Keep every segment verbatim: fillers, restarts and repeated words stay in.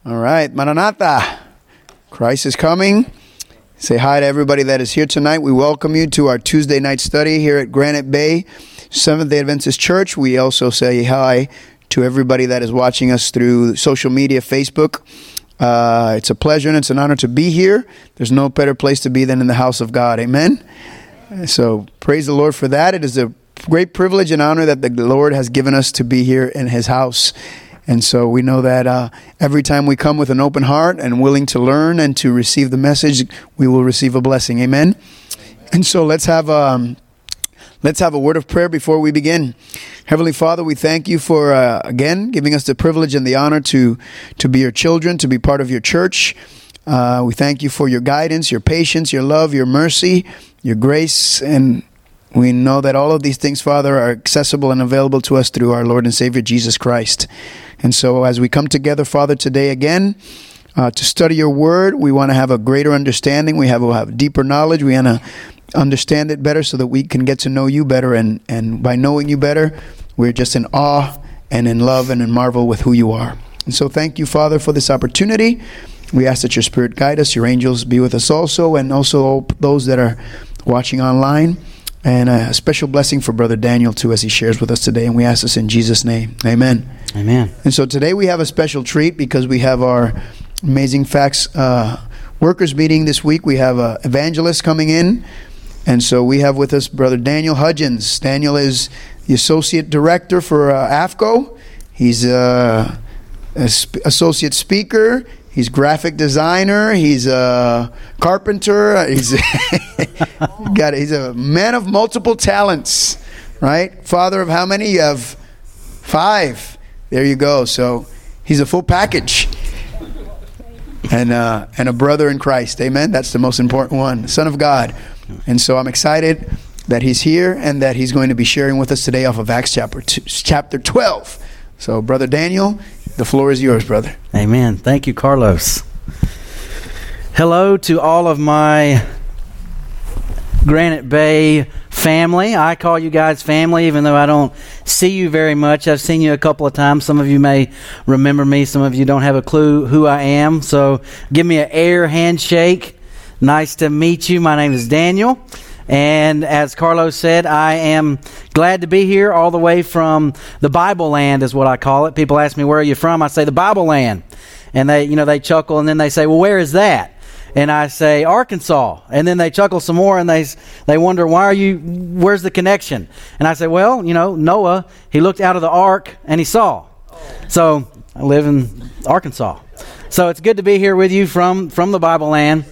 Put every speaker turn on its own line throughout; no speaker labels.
All right, Maranatha. Christ is coming. Say hi to everybody that is here tonight. We welcome you to our Tuesday night study here at Granite Bay Seventh-day Adventist Church. We also say hi to everybody that is watching us through social media, Facebook. Uh, it's a pleasure and it's an honor to be here. There's no better place to be than in the house of God. Amen. So praise the Lord for that. It is a great privilege and honor that the Lord has given us to be here in His house. And so we know that uh, every time we come with an open heart and willing to learn and to receive the message, we will receive a blessing. Amen. And so let's have um, let's have a word of prayer before we begin. Heavenly Father, we thank you for uh, again giving us the privilege and the honor to to be your children, to be part of your church. Uh, we thank you for your guidance, your patience, your love, your mercy, your grace, and we know that all of these things, Father, are accessible and available to us through our Lord and Savior, Jesus Christ. And so as we come together, Father, today again, uh, to study your word, we want to have a greater understanding. We have, we'll have deeper knowledge. We want to understand it better so that we can get to know you better. And, and by knowing you better, we're just in awe and in love and in marvel with who you are. And so thank you, Father, for this opportunity. We ask that your Spirit guide us, your angels be with us also, and also all those that are watching online. And a special blessing for Brother Daniel, too, as he shares with us today. And we ask this in Jesus' name. Amen.
Amen.
And so today we have a special treat because we have our Amazing Facts uh, workers meeting this week. We have an evangelist coming in. And so we have with us Brother Daniel Hudgens. Daniel is the Associate Director for uh, A F C O. He's uh, an sp- Associate Speaker. He's graphic designer. He's a carpenter. He's got. He's a man of multiple talents, right? Father of how many? You have five. There you go. So he's a full package, and uh, and a brother in Christ. Amen. That's the most important one. Son of God. And so I'm excited that he's here and that he's going to be sharing with us today off of Acts chapter two, chapter twelve. So, Brother Daniel, the floor is yours, brother.
Amen. Thank you, Carlos. Hello to all of my Granite Bay family. I call you guys family, even though I don't see you very much. I've seen you a couple of times. Some of you may remember me. Some of you don't have a clue who I am. So, give me an air handshake. Nice to meet you. My name is Daniel. And as Carlos said, I am glad to be here all the way from the Bible land is what I call it. People ask me, where are you from? I say the Bible land. And they, you know, they chuckle and then they say, well, where is that? And I say, Arkansas. And then they chuckle some more and they they wonder, why are you, where's the connection? And I say, well, you know, Noah, he looked out of the ark and he saw. So I live in Arkansas. So it's good to be here with you from, from the Bible land.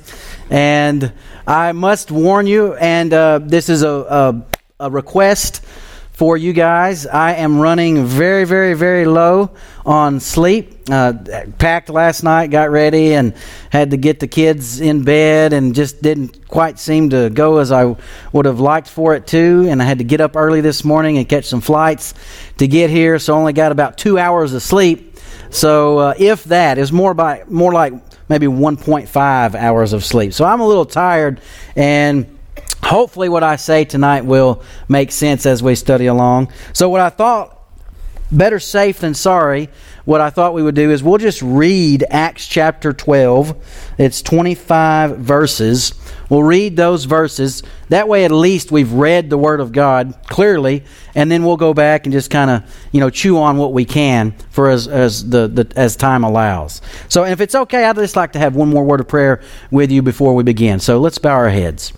And I must warn you, and uh, this is a, a, a request for you guys. I am running very, very, very low on sleep. Uh, packed last night, got ready, and had to get the kids in bed, and just didn't quite seem to go as I would have liked for it to. And I had to get up early this morning and catch some flights to get here, so only got about two hours of sleep. So uh, if that is more by more like maybe one point five hours of sleep. So I'm a little tired, and hopefully what I say tonight will make sense as we study along. So what I thought, better safe than sorry, what I thought we would do is we'll just read Acts chapter twelve. It's twenty-five verses. We'll read those verses. That way at least we've read the Word of God clearly, and then we'll go back and just kind of, you know, chew on what we can for as as the, the as time allows. So if it's okay, I'd just like to have one more word of prayer with you before we begin. So let's bow our heads.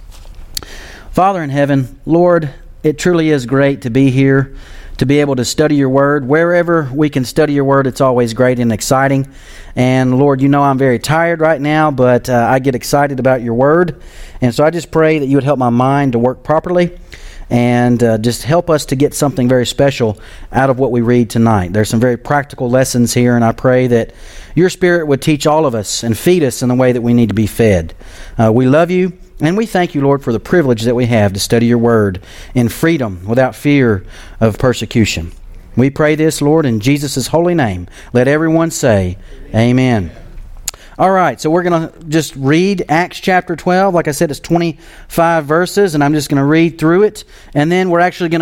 Father in heaven, Lord, it truly is great to be here, to be able to study your word. Wherever we can study your word, it's always great and exciting. And Lord, you know I'm very tired right now, but uh, I get excited about your word. And so I just pray that you would help my mind to work properly and uh, just help us to get something very special out of what we read tonight. There's some very practical lessons here, and I pray that your Spirit would teach all of us and feed us in the way that we need to be fed. Uh, we love you. And we thank you, Lord, for the privilege that we have to study your word in freedom without fear of persecution. We pray this, Lord, in Jesus' holy name. Let everyone say, amen. All right, so we're going to just read Acts chapter twelve. Like I said, it's twenty-five verses, and I'm just going to read through it. And then we're actually going to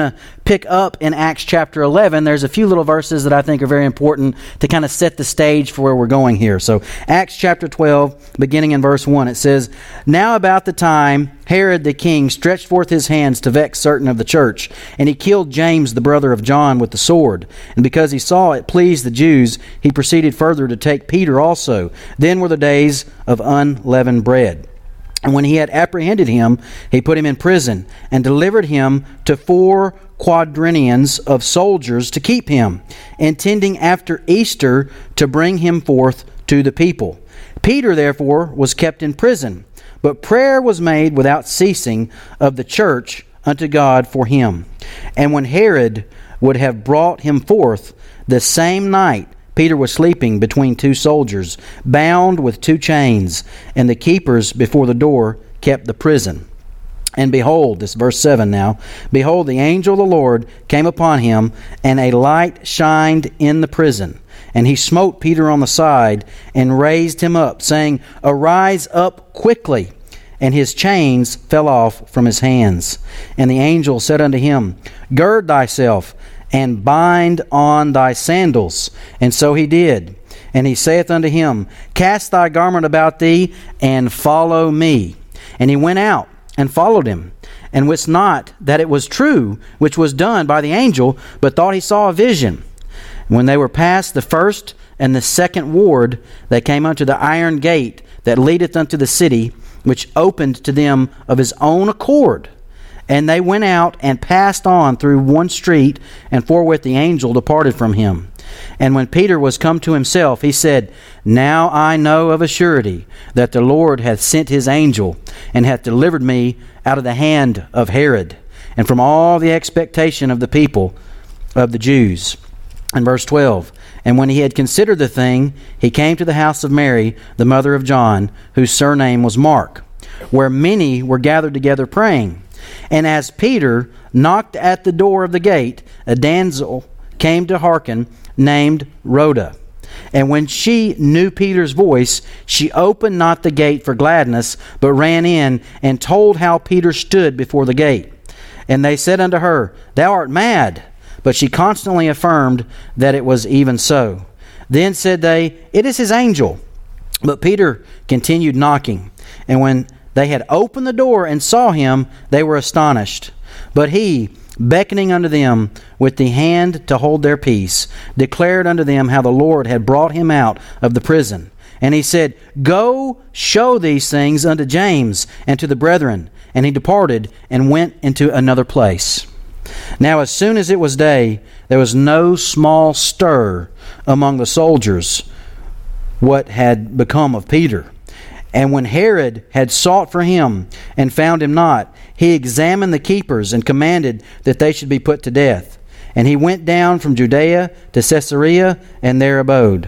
pick up in Acts chapter eleven, there's a few little verses that I think are very important to kind of set the stage for where we're going here. So Acts chapter twelve, beginning in verse one, it says, "Now about the time Herod the king stretched forth his hands to vex certain of the church, and he killed James the brother of John with the sword. And because he saw it pleased the Jews, he proceeded further to take Peter also. Then were the days of unleavened bread. And when he had apprehended him, he put him in prison, and delivered him to four quaternions of soldiers to keep him, intending after Easter to bring him forth to the people. Peter therefore was kept in prison, but prayer was made without ceasing of the church unto God for him. And when Herod would have brought him forth, the same night Peter was sleeping between two soldiers, bound with two chains, and the keepers before the door kept the prison. And behold," this is verse seven now, "behold, the angel of the Lord came upon him, and a light shined in the prison. And he smote Peter on the side, and raised him up, saying, Arise up quickly. And his chains fell off from his hands. And the angel said unto him, Gird thyself, and bind on thy sandals. And so he did. And he saith unto him, Cast thy garment about thee, and follow me. And he went out, and followed him, and wist not that it was true which was done by the angel, but thought he saw a vision. When they were past the first and the second ward, they came unto the iron gate that leadeth unto the city, which opened to them of his own accord. And they went out and passed on through one street, and forthwith the angel departed from him. And when Peter was come to himself, he said, Now I know of a surety that the Lord hath sent his angel, and hath delivered me out of the hand of Herod, and from all the expectation of the people of the Jews." And verse twelve, "And when he had considered the thing, he came to the house of Mary, the mother of John, whose surname was Mark, where many were gathered together praying. And as Peter knocked at the door of the gate, a damsel came to hearken, named Rhoda. And when she knew Peter's voice, she opened not the gate for gladness, but ran in, and told how Peter stood before the gate. And they said unto her, Thou art mad. But she constantly affirmed that it was even so. Then said they, It is his angel. But Peter continued knocking. And when they had opened the door and saw him, they were astonished. But he, beckoning unto them with the hand to hold their peace, declared unto them how the Lord had brought him out of the prison. And he said, Go show these things unto James and to the brethren. And he departed and went into another place. Now as soon as it was day, there was no small stir among the soldiers what had become of Peter. And when Herod had sought for him and found him not, he examined the keepers and commanded that they should be put to death. And he went down from Judea to Caesarea, and there abode.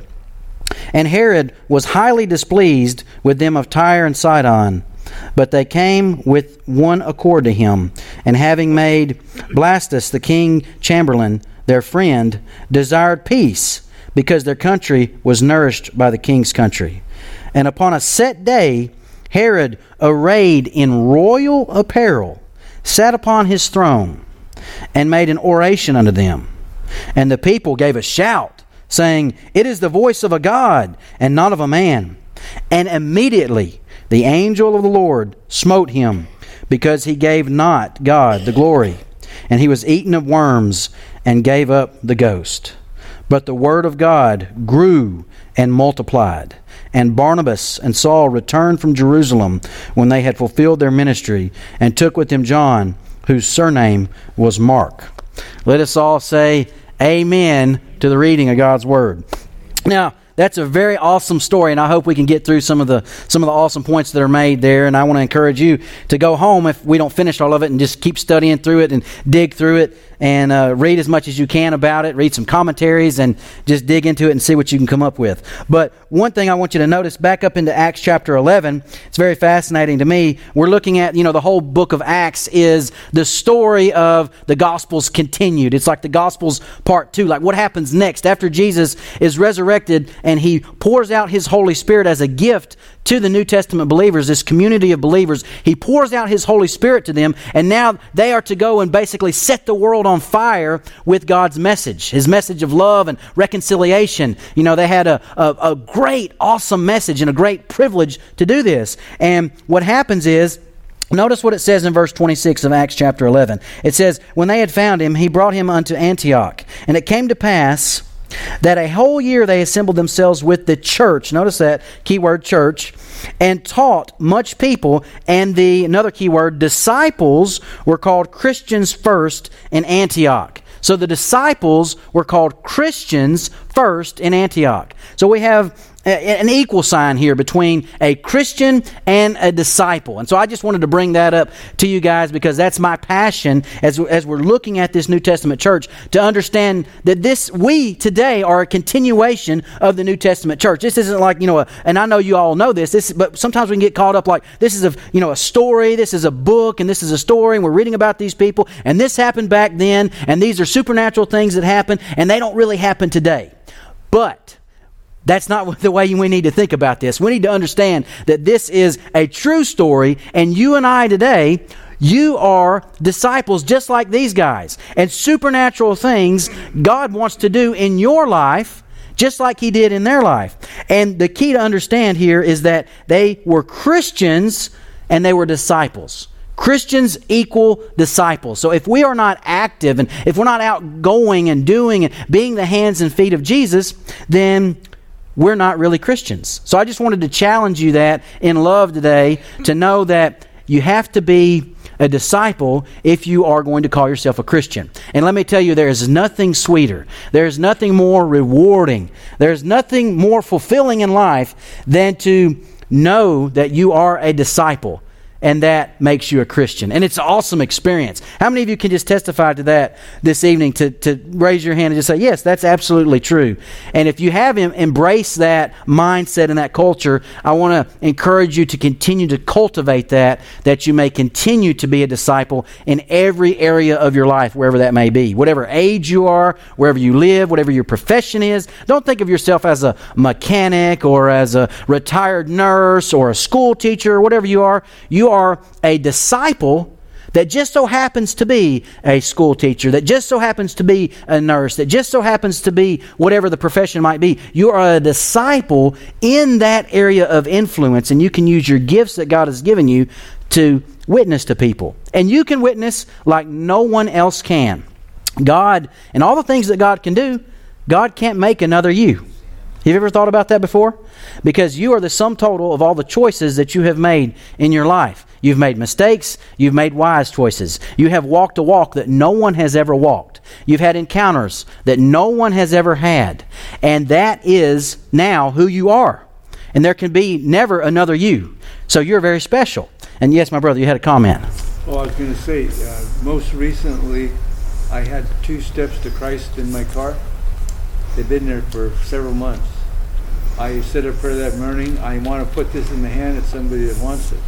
And Herod was highly displeased with them of Tyre and Sidon. But they came with one accord to him, and having made Blastus the king chamberlain their friend, desired peace, because their country was nourished by the king's country. And upon a set day, Herod, arrayed in royal apparel, sat upon his throne, and made an oration unto them. And the people gave a shout, saying, It is the voice of a God, and not of a man. And immediately the angel of the Lord smote him, because he gave not God the glory. And he was eaten of worms, and gave up the ghost. But the word of God grew and multiplied. And Barnabas and Saul returned from Jerusalem when they had fulfilled their ministry, and took with them John, whose surname was Mark. Let us all say amen to the reading of God's word. Now, that's a very awesome story, and I hope we can get through some of the some of the awesome points that are made there. And I want to encourage you to go home, if we don't finish all of it, and just keep studying through it and dig through it, and uh, read as much as you can about it. Read some commentaries and just dig into it and see what you can come up with. But one thing I want you to notice, back up into Acts chapter eleven, it's very fascinating to me. We're looking at, you know, the whole book of Acts is the story of the Gospels continued. It's like the Gospels part two, like what happens next after Jesus is resurrected and He pours out His Holy Spirit as a gift to the New Testament believers, this community of believers. He pours out His Holy Spirit to them, and now they are to go and basically set the world on fire with God's message, His message of love and reconciliation. You know, they had a, a, a great, awesome message and a great privilege to do this. And what happens is, notice what it says in verse twenty-six of Acts chapter eleven. It says, when they had found him, he brought him unto Antioch. And it came to pass that a whole year they assembled themselves with the church. Notice that key word, church, and taught much people. And the, another key word, disciples, were called Christians first in Antioch. So the disciples were called Christians first in Antioch. So we have an equal sign here between a Christian and a disciple. And so I just wanted to bring that up to you guys because that's my passion as, as we're looking at this New Testament church, to understand that this, we today are a continuation of the New Testament church. This isn't like, you know, a, and I know you all know this, this, but sometimes we can get caught up like, this is a, you know, a story, this is a book, and this is a story, and we're reading about these people, and this happened back then, and these are supernatural things that happen, and they don't really happen today. But that's not the way we need to think about this. We need to understand that this is a true story, and you and I today, you are disciples just like these guys. And supernatural things God wants to do in your life, just like He did in their life. And the key to understand here is that they were Christians and they were disciples. Christians equal disciples. So if we are not active and if we're not outgoing and doing and being the hands and feet of Jesus, then we're not really Christians. So I just wanted to challenge you that in love today, to know that you have to be a disciple if you are going to call yourself a Christian. And let me tell you, there is nothing sweeter. There is nothing more rewarding. There is nothing more fulfilling in life than to know that you are a disciple. And that makes you a Christian. And it's an awesome experience. How many of you can just testify to that this evening, to, to raise your hand and just say, yes, that's absolutely true. And if you have em- embraced that mindset and that culture, I want to encourage you to continue to cultivate that, that you may continue to be a disciple in every area of your life, wherever that may be. Whatever age you are, wherever you live, whatever your profession is. Don't think of yourself as a mechanic or as a retired nurse or a school teacher or whatever you are. You are are a disciple that just so happens to be a school teacher, that just so happens to be a nurse, that just so happens to be whatever the profession might be. You are a disciple in that area of influence, and you can use your gifts that God has given you to witness to people. And you can witness like no one else can. God, and all the things that God can do, God can't make another you. Have you ever thought about that before? Because you are the sum total of all the choices that you have made in your life. You've made mistakes. You've made wise choices. You have walked a walk that no one has ever walked. You've had encounters that no one has ever had. And that is now who you are. And there can be never another you. So you're very special. And yes, my brother, you had a comment.
Well, I was going to say, uh, most recently, I had two steps to Christ in my car. They've been there for several months. I said a prayer that morning. I want to put this in the hand of somebody that wants it.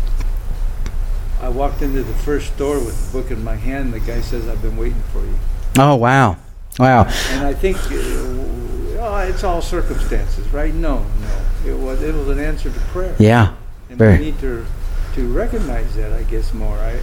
I walked into the first store with the book in my hand. The guy says, "I've been waiting for you."
Oh, wow. Wow.
And I think uh, oh, it's all circumstances, right? No, no. It was it was an answer to prayer.
Yeah.
And
very.
we need to to recognize that, I guess, more. I,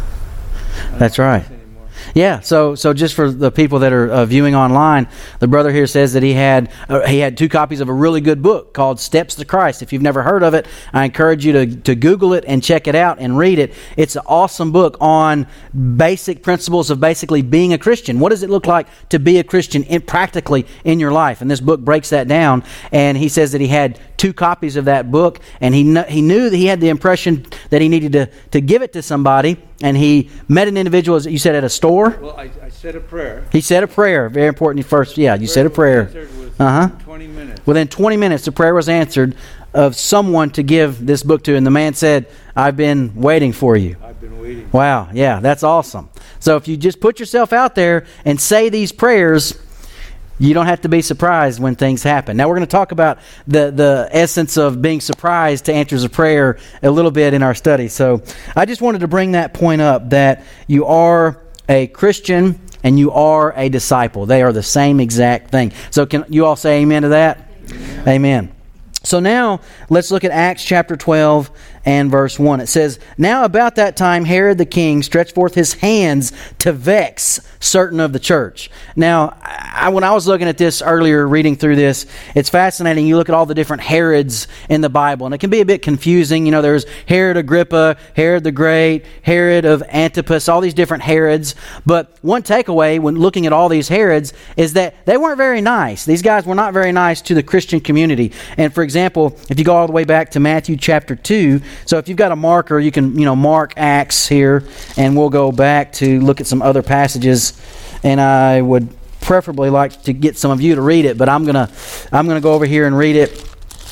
I
That's right. Yeah, so so just for the people that are uh, viewing online, the brother here says that he had uh, he had two copies of a really good book called Steps to Christ. If you've never heard of it, I encourage you to, to Google it and check it out and read it. It's an awesome book on basic principles of basically being a Christian. What does it look like to be a Christian in, practically in your life? And this book breaks that down. And he says that he had two copies of that book, and he kn- he knew that he had the impression that he needed to, to give it to somebody. And he met an individual, as you said, at a store.
Well, I, I said a prayer.
He said a prayer. Very important. First, yeah, you said a prayer.
Uh huh. Twenty minutes.
Within twenty minutes, the prayer was answered of someone to give this book to, and the man said, "I've been waiting for you."
I've been waiting.
Wow. Yeah, that's awesome. So if you just put yourself out there and say these prayers, you don't have to be surprised when things happen. Now we're going to talk about the, the essence of being surprised to answers of prayer a little bit in our study. So I just wanted to bring that point up, that you are a Christian and you are a disciple. They are the same exact thing. So can you all say amen to that? Amen. So now let's look at Acts chapter twelve and verse one. It says, "Now about that time Herod the king stretched forth his hands to vex certain of the church." Now, I, when I was looking at this earlier, reading through this, it's fascinating. You look at all the different Herods in the Bible, and it can be a bit confusing. You know, there's Herod Agrippa, Herod the Great, Herod of Antipas, all these different Herods. But one takeaway when looking at all these Herods is that they weren't very nice. These guys were not very nice to the Christian community. And for example, if you go all the way back to Matthew chapter two, so if you've got a marker, you can, you know, mark Acts here, and we'll go back to look at some other passages. And I would preferably like to get some of you to read it, but I'm gonna I'm gonna go over here and read it.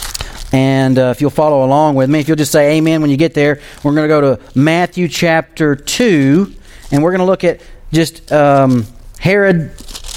And uh, if you'll follow along with me, if you'll just say amen when you get there, we're going to go to Matthew chapter two, and we're going to look at just um, Herod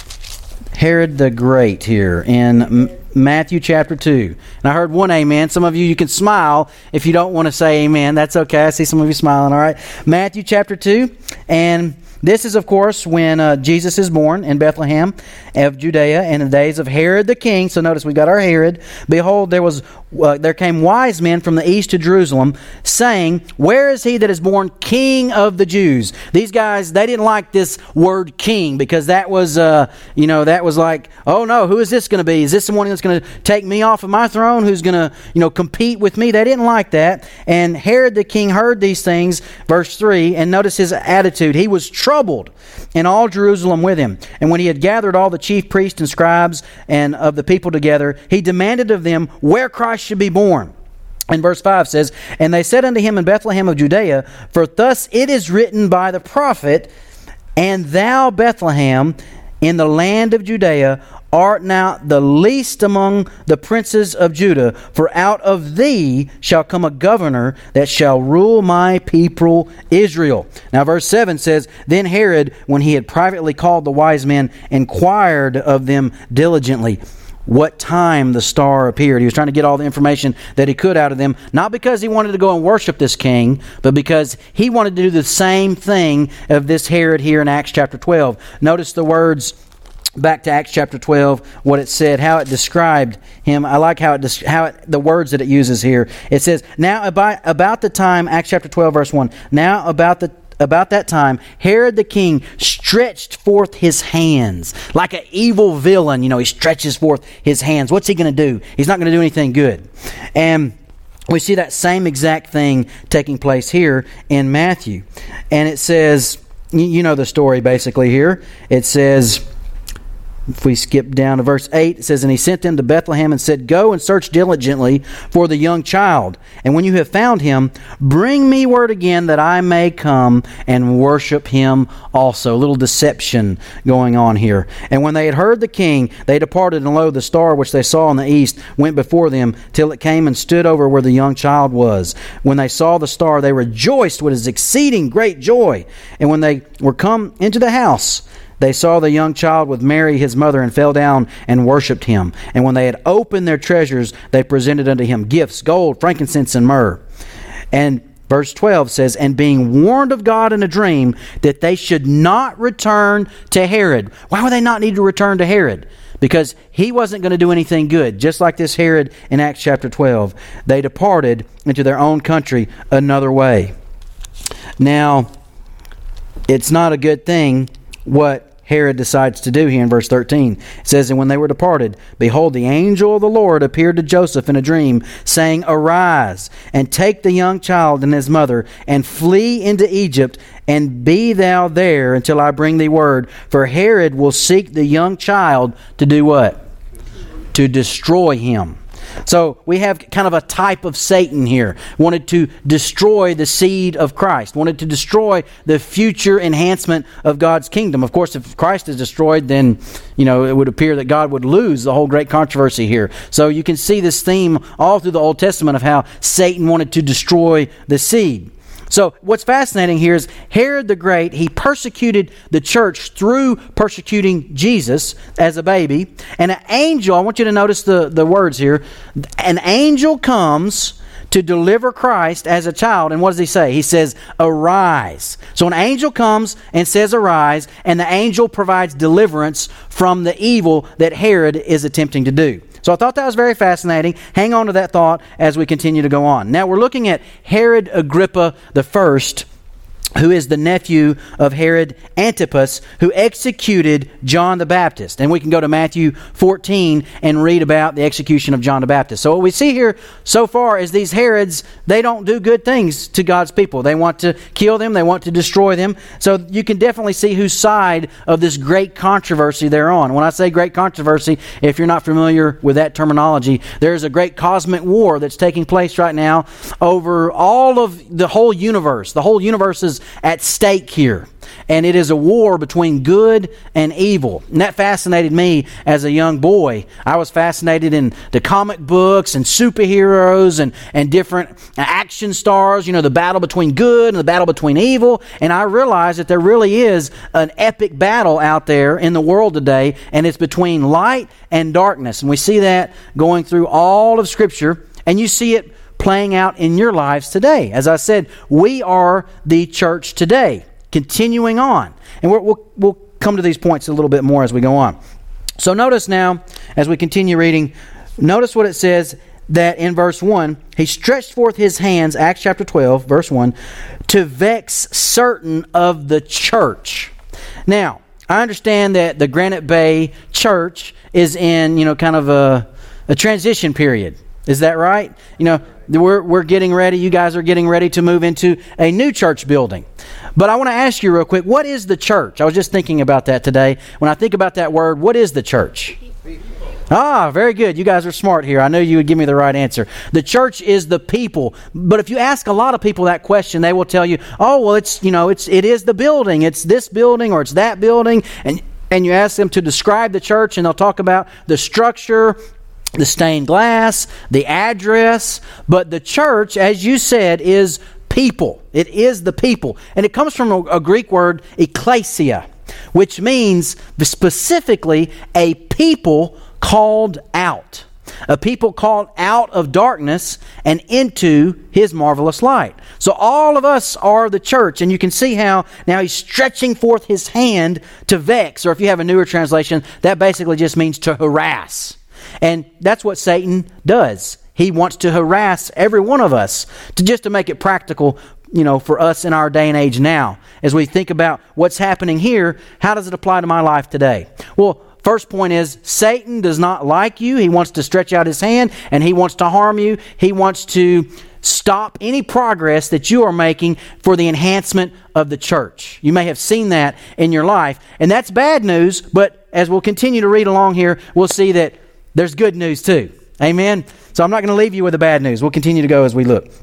Herod the Great here in M- Matthew chapter two. And I heard one amen. Some of you, you can smile if you don't want to say amen. That's okay. I see some of you smiling. All right. Matthew chapter two. And this is, of course, when uh, Jesus is born in Bethlehem of Judea in the days of Herod the king. So notice we got our Herod. Behold, there was uh, there came wise men from the east to Jerusalem, saying, "Where is he that is born King of the Jews?" These guys, they didn't like this word king, because that was, uh, you know, that was like, oh no, who is this going to be? Is this someone that's going to take me off of my throne? Who's going to, you know, compete with me? They didn't like that. And Herod the king heard these things, verse three, and notice his attitude. He was troubled, and all Jerusalem with him. And when he had gathered all the chief priests and scribes and of the people together, he demanded of them where Christ should be born. And verse five says, "And they said unto him in Bethlehem of Judea, for thus it is written by the prophet, And thou, Bethlehem, in the land of Judea, art now the least among the princes of Judah, for out of thee shall come a governor that shall rule my people Israel." Now verse seven says, "Then Herod, when he had privately called the wise men, inquired of them diligently what time the star appeared." He was trying to get all the information that he could out of them, not because he wanted to go and worship this king, but because he wanted to do the same thing of this Herod here in Acts chapter twelve. Notice the words back to Acts chapter twelve, what it said, how it described him. I like how it how it, the words that it uses here. It says, "Now about, about the time," Acts chapter twelve, verse one, "Now about the About that time, Herod the king stretched forth his hands." Like an evil villain, you know, he stretches forth his hands. What's he going to do? He's not going to do anything good. And we see that same exact thing taking place here in Matthew. And it says, you know the story basically here. It says, if we skip down to verse eight, it says, "And he sent them to Bethlehem and said, Go and search diligently for the young child. And when you have found him, bring me word again that I may come and worship him also." A little deception going on here. "And when they had heard the king, they departed, and lo, the star which they saw in the east went before them till it came and stood over where the young child was. When they saw the star, they rejoiced with exceeding great joy. And when they were come into the house, they saw the young child with Mary his mother, and fell down and worshipped him. And when they had opened their treasures, they presented unto him gifts, gold, frankincense, and myrrh." And verse twelve says, "And being warned of God in a dream that they should not return to Herod." Why would they not need to return to Herod? Because he wasn't going to do anything good. Just like this Herod in Acts chapter twelve. They departed into their own country another way. Now, it's not a good thing what Herod decides to do here in verse thirteen. It says, "And when they were departed, behold, the angel of the Lord appeared to Joseph in a dream, saying, Arise, and take the young child and his mother, and flee into Egypt, and be thou there until I bring thee word. For Herod will seek the young child to do what? To destroy him." So we have kind of a type of Satan here. Wanted to destroy the seed of Christ. Wanted to destroy the future enhancement of God's kingdom. Of course, if Christ is destroyed, then, you know, it would appear that God would lose the whole great controversy here. So you can see this theme all through the Old Testament of how Satan wanted to destroy the seed. So what's fascinating here is Herod the Great, he persecuted the church through persecuting Jesus as a baby. And an angel, I want you to notice the, the words here. An angel comes to deliver Christ as a child. And what does he say? He says, "Arise." So an angel comes and says, "Arise," and the angel provides deliverance from the evil that Herod is attempting to do. So I thought that was very fascinating. Hang on to that thought as we continue to go on. Now we're looking at Herod Agrippa the First, who is the nephew of Herod Antipas, who executed John the Baptist. And we can go to Matthew fourteen and read about the execution of John the Baptist. So what we see here so far is these Herods, they don't do good things to God's people. They want to kill them. They want to destroy them. So you can definitely see whose side of this great controversy they're on. When I say great controversy, if you're not familiar with that terminology, there's a great cosmic war that's taking place right now over all of the whole universe. The whole universe is at stake here. And it is a war between good and evil. And that fascinated me as a young boy. I was fascinated in the comic books and superheroes and, and different action stars, you know, the battle between good and the battle between evil. And I realized that there really is an epic battle out there in the world today, and it's between light and darkness. And we see that going through all of Scripture, and you see it playing out in your lives today. As I said, we are the church today, continuing on. And we're, we'll, we'll come to these points a little bit more as we go on. So notice now, as we continue reading, notice what it says that in verse one, he stretched forth his hands, Acts chapter twelve, verse one, to vex certain of the church. Now, I understand that the Granite Bay Church is in, you know, kind of a, a transition period. Is that right? You know, we're we're getting ready. You guys are getting ready to move into a new church building. But I want to ask you real quick, what is the church? I was just thinking about that today. When I think about that word, what is the church? Ah, very good. You guys are smart here. I knew you would give me the right answer. The church is the people. But if you ask a lot of people that question, they will tell you, "Oh, well, it's, you know, it's it is the building. It's this building or it's that building." And and you ask them to describe the church, and they'll talk about the structure, the stained glass, the address. But the church, as you said, is people. It is the people. And it comes from a, a Greek word, ekklesia, which means specifically a people called out. A people called out of darkness and into His marvelous light. So all of us are the church, and you can see how now He's stretching forth His hand to vex, or if you have a newer translation, that basically just means to harass. And that's what Satan does. He wants to harass every one of us, to just to make it practical, you know, for us in our day and age now. As we think about what's happening here, how does it apply to my life today? Well, first point is, Satan does not like you. He wants to stretch out his hand, and he wants to harm you. He wants to stop any progress that you are making for the enhancement of the church. You may have seen that in your life, and that's bad news, but as we'll continue to read along here, we'll see that there's good news too. Amen? So I'm not going to leave you with the bad news. We'll continue to go as we look.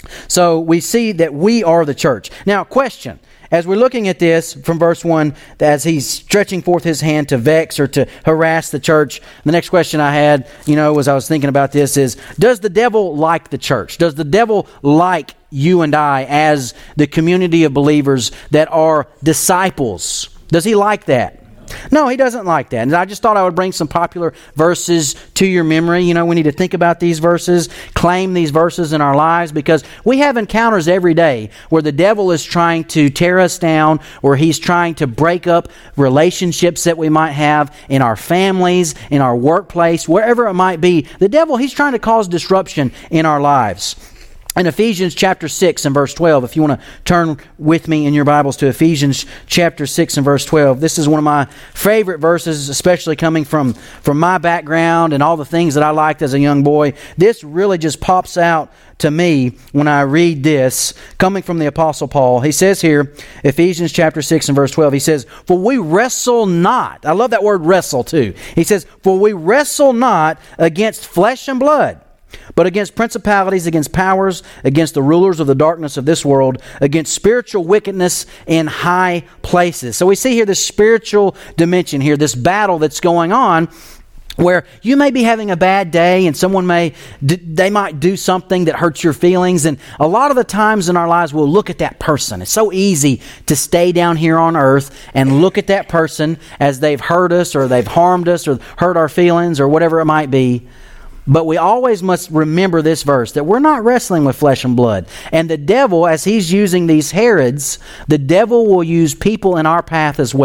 So we see that we are the church. Now, question. As we're looking at this from verse one, as he's stretching forth his hand to vex or to harass the church, the next question I had, you know, as I was thinking about this is, does the devil like the church? Does the devil like you and I as the community of believers that are disciples? Does he like that? No, he doesn't like that. And I just thought I would bring some popular verses to your memory. You know, we need to think about these verses, claim these verses in our lives, because we have encounters every day where the devil is trying to tear us down, or he's trying to break up relationships that we might have in our families, in our workplace, wherever it might be. The devil, he's trying to cause disruption in our lives. In Ephesians chapter six and verse twelve, if you want to turn with me in your Bibles to Ephesians chapter six and verse twelve, this is one of my favorite verses, especially coming from, from my background and all the things that I liked as a young boy. This really just pops out to me when I read this, coming from the Apostle Paul. He says here, Ephesians chapter six and verse twelve, he says, "For we wrestle not." I love that word wrestle too. He says, "For we wrestle not against flesh and blood, but against principalities, against powers, against the rulers of the darkness of this world, against spiritual wickedness in high places." So we see here this spiritual dimension here, this battle that's going on, where you may be having a bad day and someone may, they might do something that hurts your feelings. And a lot of the times in our lives, we'll look at that person. It's so easy to stay down here on earth and look at that person as they've hurt us or they've harmed us or hurt our feelings or whatever it might be. But we always must remember this verse, that we're not wrestling with flesh and blood. And the devil, as he's using these Herods, the devil will use people in our path as well.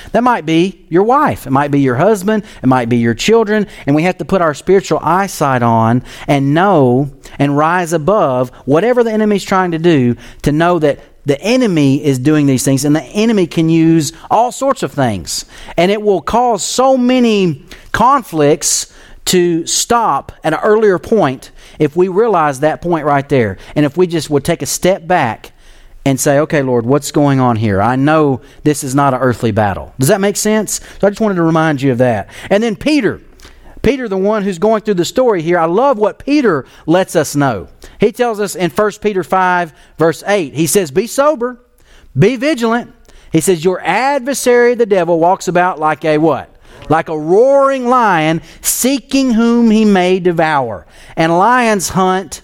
That might be your wife. It might be your husband. It might be your children. And we have to put our spiritual eyesight on and know and rise above whatever the enemy's trying to do, to know that the enemy is doing these things, and the enemy can use all sorts of things. And it will cause so many conflicts to stop at an earlier point if we realize that point right there. And if we just would take a step back and say, okay, Lord, what's going on here? I know this is not an earthly battle. Does that make sense? So I just wanted to remind you of that. And then Peter. Peter, the one who's going through the story here, I love what Peter lets us know. He tells us in First Peter five, verse eight, he says, be sober, be vigilant. He says, your adversary, the devil, walks about like a what? Like a roaring lion, seeking whom he may devour. And lions hunt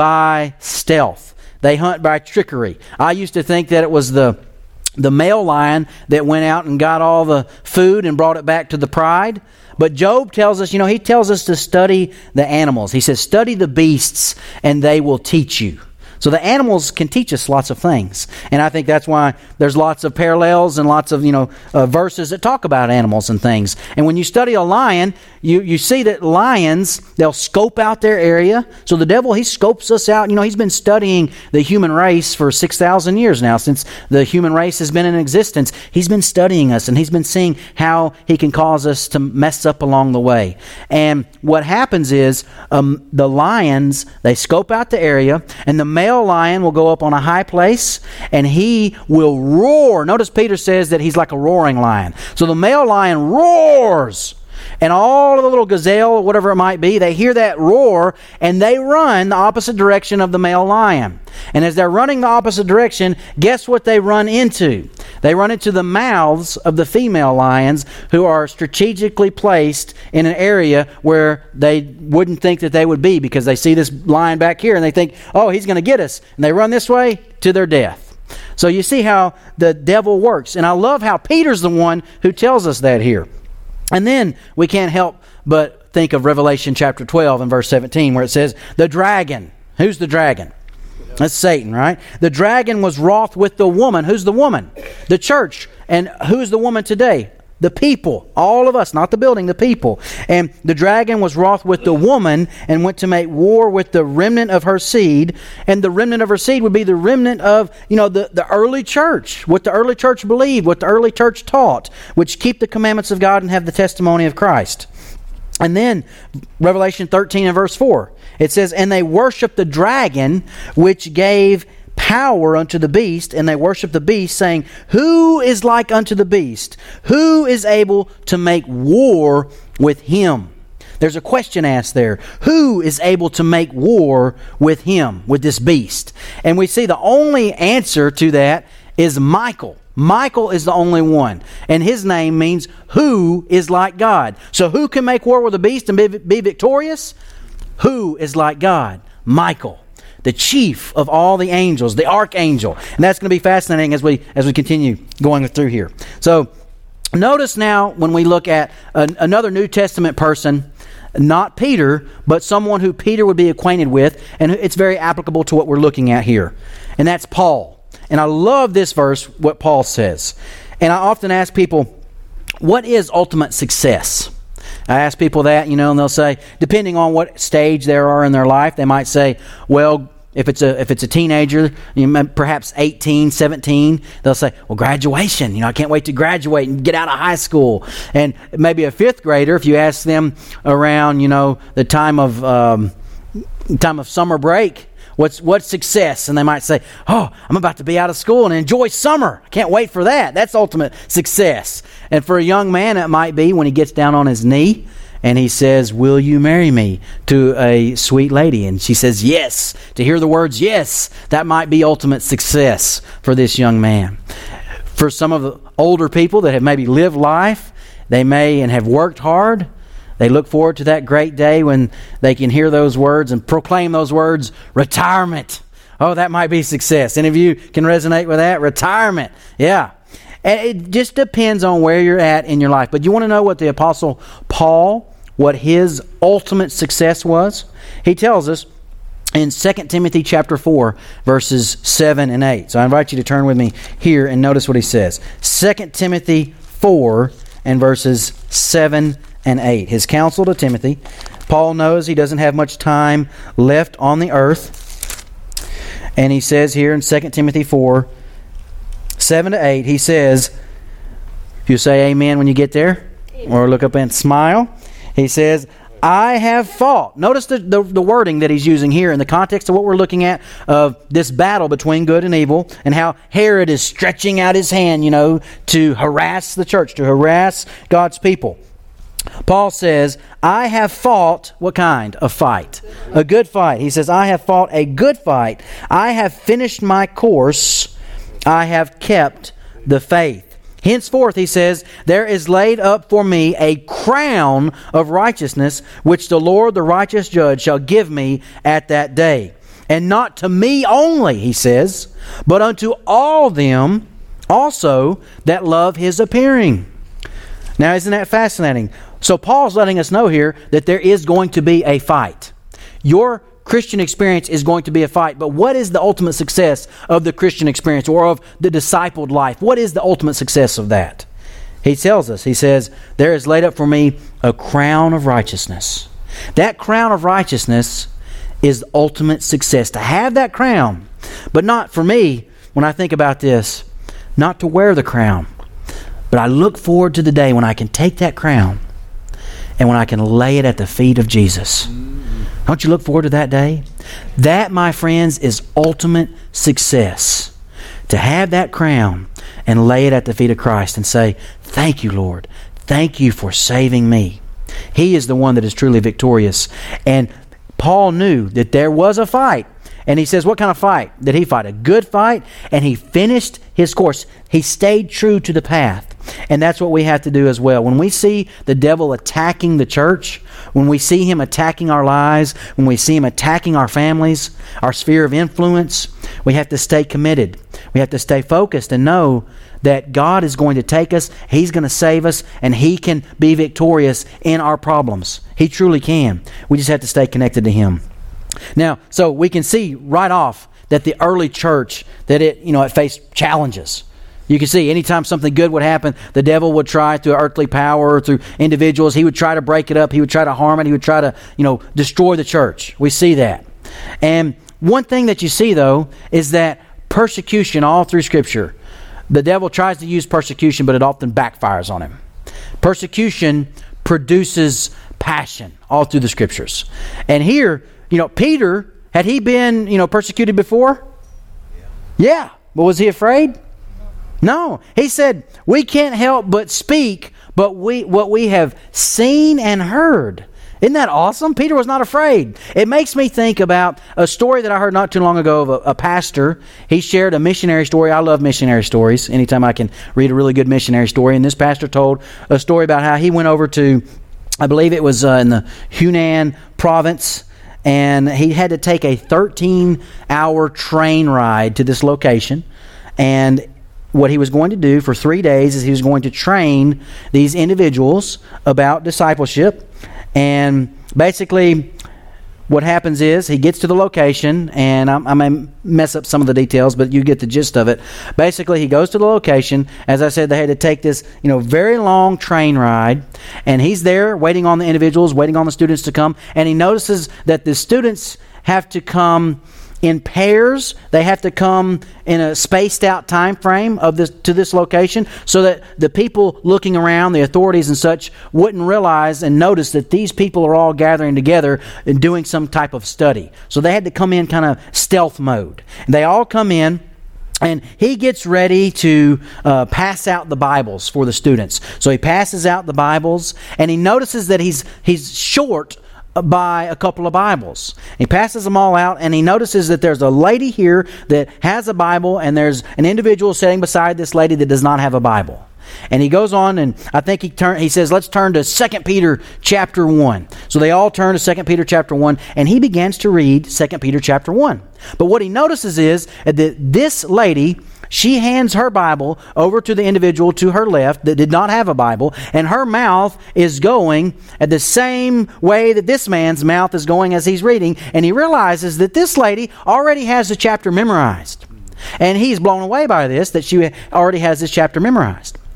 by stealth. They hunt by trickery. I used to think that it was the the male lion that went out and got all the food and brought it back to the pride. But Job tells us, you know, he tells us to study the animals. He says, study the beasts and they will teach you. So the animals can teach us lots of things. And I think that's why there's lots of parallels and lots of, you know, uh, verses that talk about animals and things. And when you study a lion, you, you see that lions, they'll scope out their area. So the devil, he scopes us out. You know, he's been studying the human race for six thousand years now, since the human race has been in existence. He's been studying us, and he's been seeing how he can cause us to mess up along the way. And what happens is um, the lions, they scope out the area, and the male male lion will go up on a high place and he will roar. Notice Peter says that he's like a roaring lion. So the male lion roars, and all of the little gazelle, whatever it might be, they hear that roar and they run the opposite direction of the male lion. And as they're running the opposite direction, guess what they run into? They run into the mouths of the female lions, who are strategically placed in an area where they wouldn't think that they would be, because they see this lion back here and they think, oh, he's going to get us. And they run this way to their death. So you see how the devil works. And I love how Peter's the one who tells us that here. And then we can't help but think of Revelation chapter twelve and verse seventeen, where it says, the dragon. Who's the dragon? That's Satan, right? The dragon was wroth with the woman. Who's the woman? The church. And who's the woman today? The people. All of us, not the building, the people. And the dragon was wroth with the woman and went to make war with the remnant of her seed. And the remnant of her seed would be the remnant of, you know, the, the early church. What the early church believed, what the early church taught, which keep the commandments of God and have the testimony of Christ. And then Revelation thirteen and verse four, it says, and they worshiped the dragon, which gave power unto the beast, and they worship the beast, saying, who is like unto the beast? Who is able to make war with him? There's a question asked there. Who is able to make war with him, with this beast? And we see the only answer to that is Michael. Michael is the only one. And his name means who is like God. So who can make war with the beast and be, be victorious? Who is like God? Michael, the chief of all the angels, the archangel. And that's going to be fascinating as we as we continue going through here. So notice now when we look at an, another New Testament person, not Peter, but someone who Peter would be acquainted with, and it's very applicable to what we're looking at here. And that's Paul. And I love this verse, what Paul says. And I often ask people, what is ultimate success? I ask people that, you know, and they'll say, depending on what stage they are in their life, they might say, well, if it's a if it's a teenager, you know, perhaps eighteen, seventeen, they'll say, well, graduation. You know, I can't wait to graduate and get out of high school. And maybe a fifth grader, if you ask them around, you know, the time of um, time of summer break, What's what's success? And they might say, oh, I'm about to be out of school and enjoy summer. I can't wait for that. That's ultimate success. And for a young man, it might be when he gets down on his knee and he says, will you marry me, to a sweet lady? And she says, yes. To hear the words, yes, that might be ultimate success for this young man. For some of the older people that have maybe lived life, they may and have worked hard, they look forward to that great day when they can hear those words and proclaim those words, retirement. Oh, that might be success. Any of you can resonate with that? Retirement. Yeah. And it just depends on where you're at in your life. But you want to know what the Apostle Paul, what his ultimate success was? He tells us in Second Timothy chapter four, verses seven and eight. So I invite you to turn with me here and notice what he says. Second Timothy four and verses seven and eight. His counsel to Timothy. Paul knows he doesn't have much time left on the earth. And he says here in Second Timothy four, seven to eight, he says, if you say amen when you get there, amen, or look up and smile, he says, I have fought. Notice the, the, the wording that he's using here in the context of what we're looking at of this battle between good and evil, and how Herod is stretching out his hand, you know, to harass the church, to harass God's people. Paul says, I have fought, what kind of fight? A good fight. He says, I have fought a good fight. I have finished my course. I have kept the faith. Henceforth, he says, there is laid up for me a crown of righteousness, which the Lord, the righteous judge, shall give me at that day. And not to me only, he says, but unto all them also that love his appearing. Now, isn't that fascinating? So Paul's letting us know here that there is going to be a fight. Your Christian experience is going to be a fight. But what is the ultimate success of the Christian experience or of the discipled life? What is the ultimate success of that? He tells us, he says, there is laid up for me a crown of righteousness. That crown of righteousness is the ultimate success. To have that crown, but not for me, when I think about this, not to wear the crown. But I look forward to the day when I can take that crown and when I can lay it at the feet of Jesus. Don't you look forward to that day? That, my friends, is ultimate success. To have that crown and lay it at the feet of Christ and say, thank you, Lord. Thank you for saving me. He is the one that is truly victorious. And Paul knew that there was a fight. And he says, what kind of fight did he fight? A good fight. And he finished his course. He stayed true to the path. And that's what we have to do as well. When we see the devil attacking the church, when we see him attacking our lives, when we see him attacking our families, our sphere of influence, we have to stay committed. We have to stay focused and know that God is going to take us, He's going to save us, and He can be victorious in our problems. He truly can. We just have to stay connected to Him. Now, so we can see right off that the early church, that it, you know, it faced challenges. You can see anytime something good would happen, the devil would try through earthly power or through individuals. He would try to break it up. He would try to harm it. He would try to, you know, destroy the church. We see that. And one thing that you see, though, is that persecution all through Scripture. The devil tries to use persecution, but it often backfires on him. Persecution produces passion all through the Scriptures. And here, you know, Peter, had he been, you know, persecuted before? Yeah. Yeah. But was he afraid? No. He said, we can't help but speak but we what we have seen and heard. Isn't that awesome? Peter was not afraid. It makes me think about a story that I heard not too long ago of a, a pastor. He shared a missionary story. I love missionary stories. Anytime I can read a really good missionary story. And this pastor told a story about how he went over to, I believe it was uh, in the Hunan province, and he had to take a thirteen-hour train ride to this location. And what he was going to do for three days is he was going to train these individuals about discipleship. And basically, what happens is he gets to the location, and I, I may mess up some of the details, but you get the gist of it. Basically, he goes to the location. As I said, they had to take this, you know, very long train ride, and he's there waiting on the individuals, waiting on the students to come, and he notices that the students have to come in pairs. They have to come in a spaced out time frame of this to this location, so that the people looking around, the authorities and such, wouldn't realize and notice that these people are all gathering together and doing some type of study. So they had to come in kind of stealth mode. And they all come in, and he gets ready to uh, pass out the Bibles for the students. So he passes out the Bibles, and he notices that he's he's short by a couple of Bibles. He passes them all out, and he notices that there's a lady here that has a Bible, and there's an individual sitting beside this lady that does not have a Bible. And he goes on, and I think he turn, he says, let's turn to Second Peter chapter one. So they all turn to Second Peter chapter one, and he begins to read Second Peter chapter one. But what he notices is that this lady, she hands her Bible over to the individual to her left that did not have a Bible, and her mouth is going at the same way that this man's mouth is going as he's reading, and he realizes that this lady already has the chapter memorized. And he's blown away by this, that she already has this chapter memorized.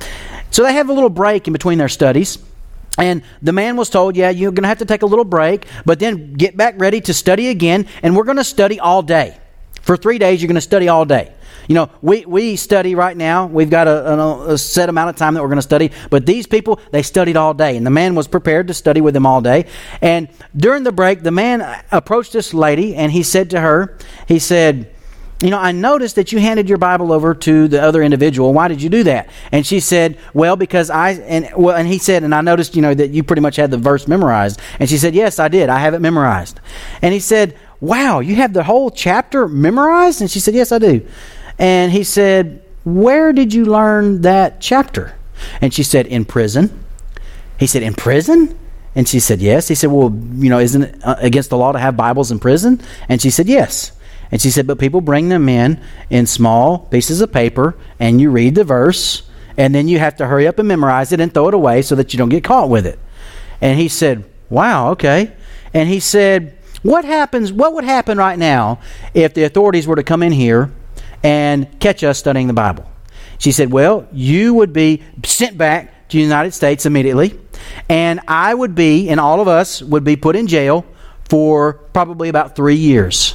So they have a little break in between their studies. And the man was told, yeah, you're going to have to take a little break, but then get back ready to study again. And we're going to study all day. For three days, you're going to study all day. You know, we, we study right now. We've got a, a, a set amount of time that we're going to study. But these people, they studied all day. And the man was prepared to study with them all day. And during the break, the man approached this lady and he said to her, he said, you know, I noticed that you handed your Bible over to the other individual. Why did you do that? And she said, well, because I, and well, and he said, and I noticed, you know, that you pretty much had the verse memorized. And she said, yes, I did. I have it memorized. And he said, wow, you have the whole chapter memorized? And she said, yes, I do. And he said, where did you learn that chapter? And she said, in prison. He said, in prison? And she said, yes. He said, well, you know, isn't it against the law to have Bibles in prison? And she said, yes. And she said, but people bring them in in small pieces of paper, and you read the verse, and then you have to hurry up and memorize it and throw it away so that you don't get caught with it. And he said, wow, okay. And he said, what happens, what would happen right now if the authorities were to come in here and catch us studying the Bible? She said, well, you would be sent back to the United States immediately, and I would be, and all of us would be put in jail for probably about three years.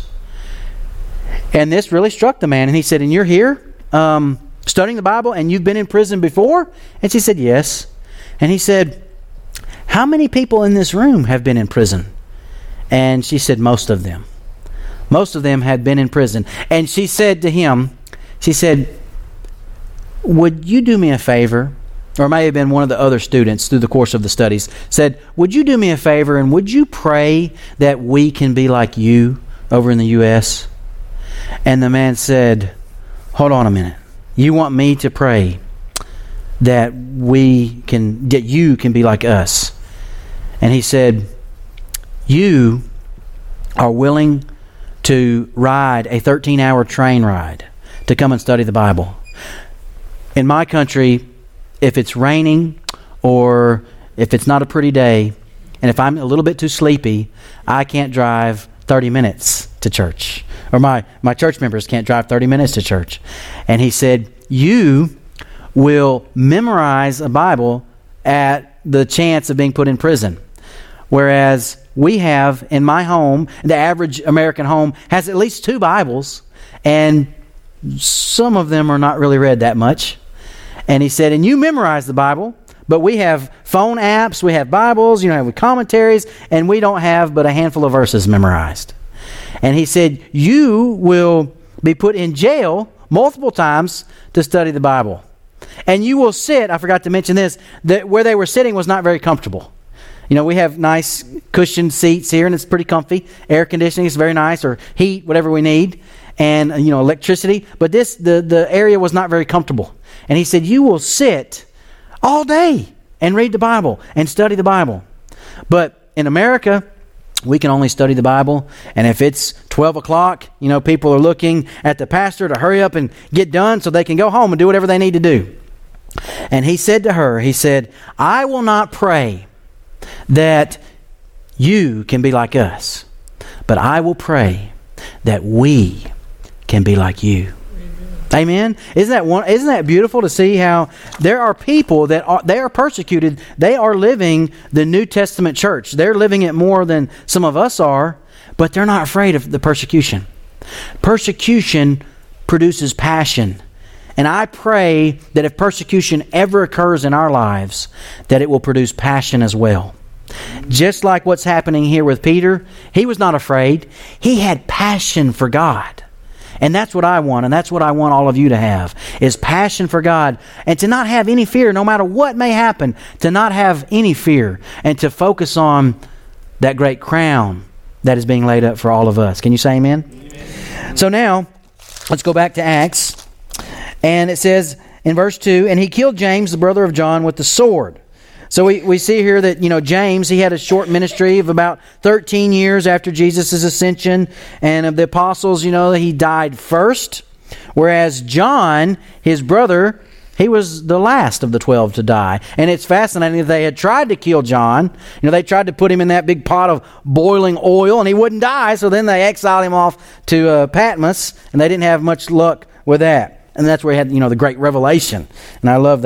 And this really struck the man. And he said, and you're here um, studying the Bible and you've been in prison before? And she said, yes. And he said, how many people in this room have been in prison? And she said, most of them. Most of them had been in prison. And she said to him, she said, would you do me a favor? Or it may have been one of the other students through the course of the studies, said, would you do me a favor and would you pray that we can be like you over in the U S? And the man said, hold on a minute. You want me to pray that we can, that you can be like us? And he said, you are willing to ride a thirteen-hour train ride to come and study the Bible. In my country, if it's raining or if it's not a pretty day, and if I'm a little bit too sleepy, I can't drive thirty minutes to church. Or my, my church members can't drive thirty minutes to church. And he said, you will memorize a Bible at the chance of being put in prison. Whereas we have, in my home, the average American home has at least two Bibles, and some of them are not really read that much. And he said, and you memorize the Bible, but we have phone apps, we have Bibles, you know, with commentaries, and we don't have but a handful of verses memorized. And he said, you will be put in jail multiple times to study the Bible. And you will sit, I forgot to mention this, that where they were sitting was not very comfortable. You know, we have nice cushioned seats here, and it's pretty comfy. Air conditioning is very nice, or heat, whatever we need, and, you know, electricity. But this, the, the area was not very comfortable. And he said, you will sit all day and read the Bible and study the Bible. But in America, we can only study the Bible, and if it's twelve o'clock, you know, people are looking at the pastor to hurry up and get done so they can go home and do whatever they need to do. And he said to her, he said, I will not pray that you can be like us, but I will pray that we can be like you. Amen. Isn't that one? Isn't that beautiful to see how there are people that are they are persecuted? They are living the New Testament church. They're living it more than some of us are, but they're not afraid of the persecution. Persecution produces passion. And I pray that if persecution ever occurs in our lives, that it will produce passion as well. Just like what's happening here with Peter, he was not afraid. He had passion for God. And that's what I want, and that's what I want all of you to have, is passion for God, and to not have any fear, no matter what may happen, to not have any fear, and to focus on that great crown that is being laid up for all of us. Can you say amen? Amen. So now, let's go back to Acts, and it says in verse two, and he killed James, the brother of John, with the sword. So we, we see here that, you know, James, he had a short ministry of about thirteen years after Jesus' ascension. And of the apostles, you know, he died first. Whereas John, his brother, he was the last of the twelve to die. And it's fascinating that they had tried to kill John. You know, they tried to put him in that big pot of boiling oil and he wouldn't die. So then they exiled him off to uh, Patmos, and they didn't have much luck with that. And that's where he had, you know, the great revelation. And I love that.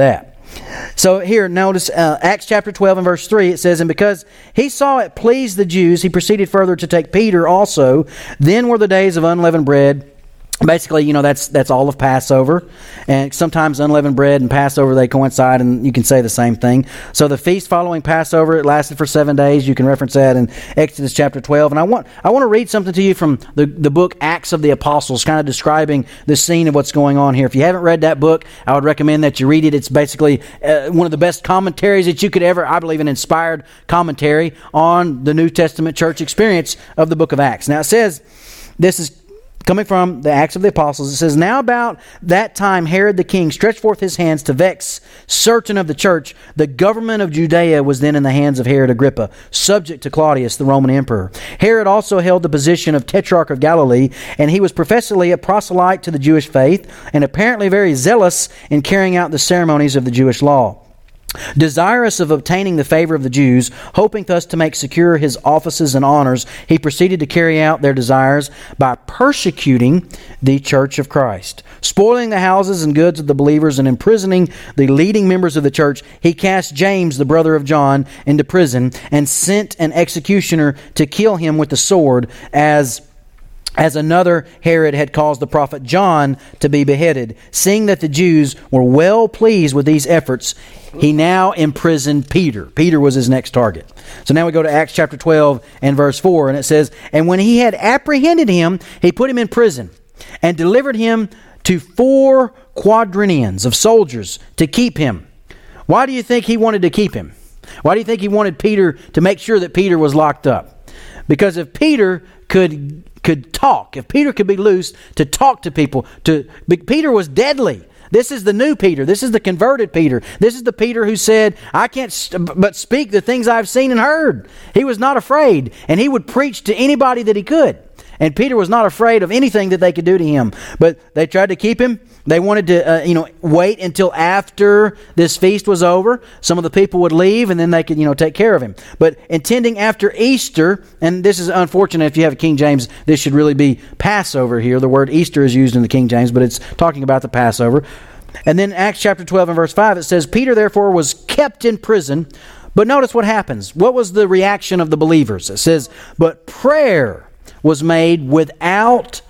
So here, notice uh, Acts chapter twelve and verse three, it says, "And because he saw it pleased the Jews, he proceeded further to take Peter also. Then were the days of unleavened bread." Basically, you know, that's that's all of Passover. And sometimes unleavened bread and Passover, they coincide, and you can say the same thing. So the feast following Passover, it lasted for seven days. You can reference that in Exodus chapter twelve. And I want I want to read something to you from the, the book Acts of the Apostles, kind of describing the scene of what's going on here. If you haven't read that book, I would recommend that you read it. It's basically uh, one of the best commentaries that you could ever, I believe, an inspired commentary on the New Testament church experience of the book of Acts. Now it says, this is coming from the Acts of the Apostles, it says, "Now about that time Herod the king stretched forth his hands to vex certain of the church. The government of Judea was then in the hands of Herod Agrippa, subject to Claudius, the Roman emperor. Herod also held the position of Tetrarch of Galilee, and he was professedly a proselyte to the Jewish faith, and apparently very zealous in carrying out the ceremonies of the Jewish law. Desirous of obtaining the favor of the Jews, hoping thus to make secure his offices and honors, he proceeded to carry out their desires by persecuting the church of Christ. Spoiling the houses and goods of the believers and imprisoning the leading members of the church, he cast James, the brother of John, into prison and sent an executioner to kill him with the sword, as as another Herod had caused the prophet John to be beheaded. Seeing that the Jews were well pleased with these efforts, he now imprisoned Peter." Peter was his next target. So now we go to Acts chapter twelve and verse four, and it says, "And when he had apprehended him, he put him in prison and delivered him to four quaternions of soldiers to keep him." Why do you think he wanted to keep him? Why do you think he wanted Peter to make sure that Peter was locked up? Because if Peter could could talk, if Peter could be loose to talk to people, to Peter was deadly. This is the new Peter. This is the converted Peter. This is the Peter who said, "I can't st- but speak the things I've seen and heard." He was not afraid, and he would preach to anybody that he could. And Peter was not afraid of anything that they could do to him. But they tried to keep him. They wanted to, uh, you know, wait until after this feast was over. Some of the people would leave, and then they could, you know, take care of him. But intending after Easter, and this is unfortunate if you have a King James, this should really be Passover here. The word Easter is used in the King James, but it's talking about the Passover. And then Acts chapter twelve and verse five, it says, "Peter therefore was kept in prison." But notice what happens. What was the reaction of the believers? It says, "But prayer was made without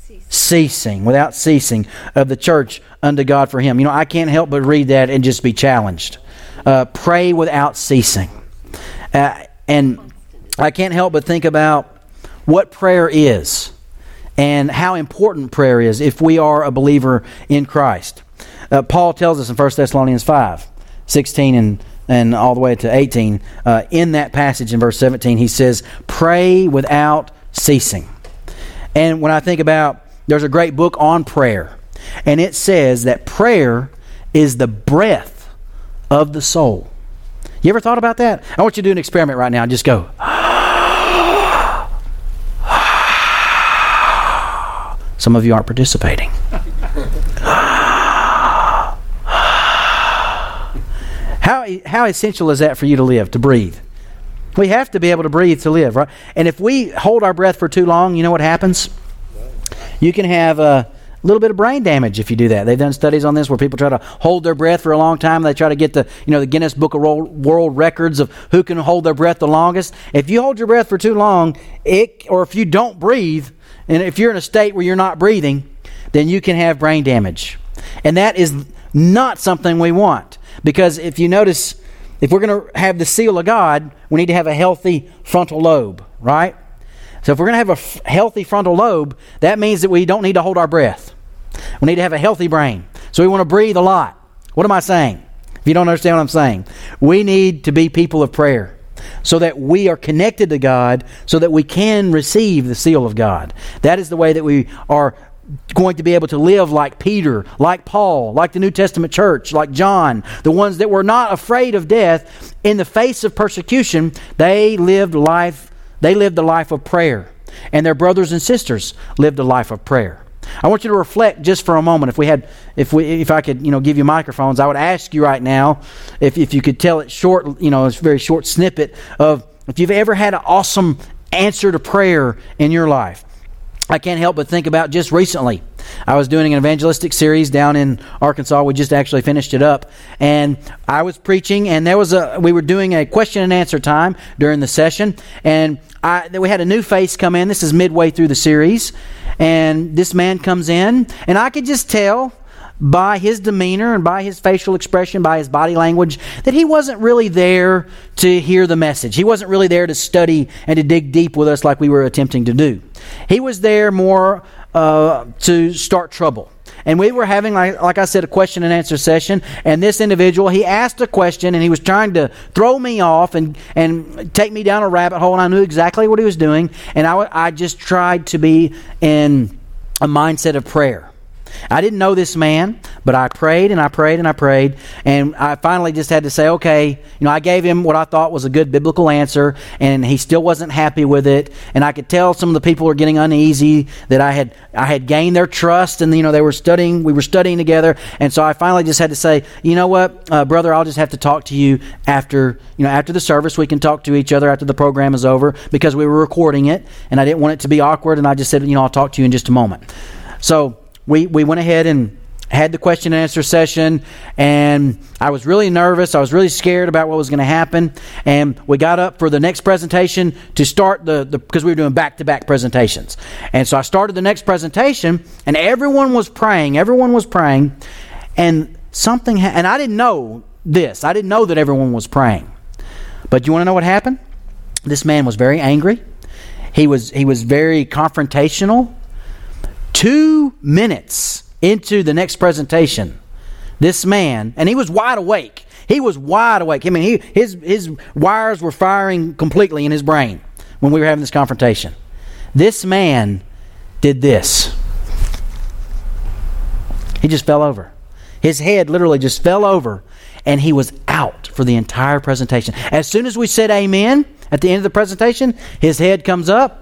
ceasing, without ceasing of the church unto God for him." You know, I can't help but read that and just be challenged. Uh, pray without ceasing. Uh, and I can't help but think about what prayer is and how important prayer is if we are a believer in Christ. Uh, Paul tells us in First Thessalonians five, sixteen and and all the way to eighteen, uh, in that passage in verse seventeen, he says, "Pray without ceasing." And when I think about, there's a great book on prayer, and it says that prayer is the breath of the soul. You ever thought about that? I want you to do an experiment right now and just go. Some of you aren't participating. How, how essential is that for you to live, to breathe? We have to be able to breathe to live, right? And if we hold our breath for too long, you know what happens? You can have a little bit of brain damage if you do that. They've done studies on this where people try to hold their breath for a long time. They try to get the, you know, the Guinness Book of World Records of who can hold their breath the longest. If you hold your breath for too long, it, or if you don't breathe, and if you're in a state where you're not breathing, then you can have brain damage. And that is not something we want. Because if you notice, if we're going to have the seal of God, we need to have a healthy frontal lobe, right? So if we're going to have a f- healthy frontal lobe, that means that we don't need to hold our breath. We need to have a healthy brain. So we want to breathe a lot. What am I saying? If you don't understand what I'm saying, we need to be people of prayer so that we are connected to God, so that we can receive the seal of God. That is the way that we are going to be able to live like Peter, like Paul, like the New Testament church, like John, the ones that were not afraid of death in the face of persecution. They lived life, they lived a life of prayer, and their brothers and sisters lived a life of prayer. I want you to reflect just for a moment. If we had, if we, if I could, you know, give you microphones, I would ask you right now, if if you could tell it short, you know, it's a very short snippet of if you've ever had an awesome answer to prayer in your life. I can't help but think about just recently. I was doing an evangelistic series down in Arkansas. We just actually finished it up. And I was preaching, and there was a we were doing a question and answer time during the session. And I, we had a new face come in. This is midway through the series. And this man comes in, and I could just tell by his demeanor and by his facial expression, by his body language, that he wasn't really there to hear the message. He wasn't really there to study and to dig deep with us like we were attempting to do. He was there more uh, to start trouble. And we were having, like, like I said, a question and answer session. And this individual, he asked a question, and he was trying to throw me off and, and take me down a rabbit hole. And I knew exactly what he was doing. And I, I just tried to be in a mindset of prayer. I didn't know this man, but I prayed and I prayed and I prayed, and I finally just had to say, okay, you know, I gave him what I thought was a good biblical answer, and he still wasn't happy with it, and I could tell some of the people were getting uneasy, that I had I had gained their trust, and you know, they were studying, we were studying together, and so I finally just had to say, you know what, uh, brother, I'll just have to talk to you after, you know, after the service. We can talk to each other after the program is over, because we were recording it, and I didn't want it to be awkward, and I just said, you know, I'll talk to you in just a moment. So We we went ahead and had the question and answer session, and I was really nervous. I was really scared about what was going to happen, and we got up for the next presentation to start the, the because we were doing back-to-back presentations. And so I started the next presentation, and everyone was praying. Everyone was praying, and something ha- and I didn't know this. I didn't know that everyone was praying. But you want to know what happened? This man was very angry. He was he was very confrontational. Two minutes into the next presentation, this man, and he was wide awake. He was wide awake. I mean, he, his his wires were firing completely in his brain when we were having this confrontation. This man did this. He just fell over. His head literally just fell over, and he was out for the entire presentation. As soon as we said amen at the end of the presentation, his head comes up,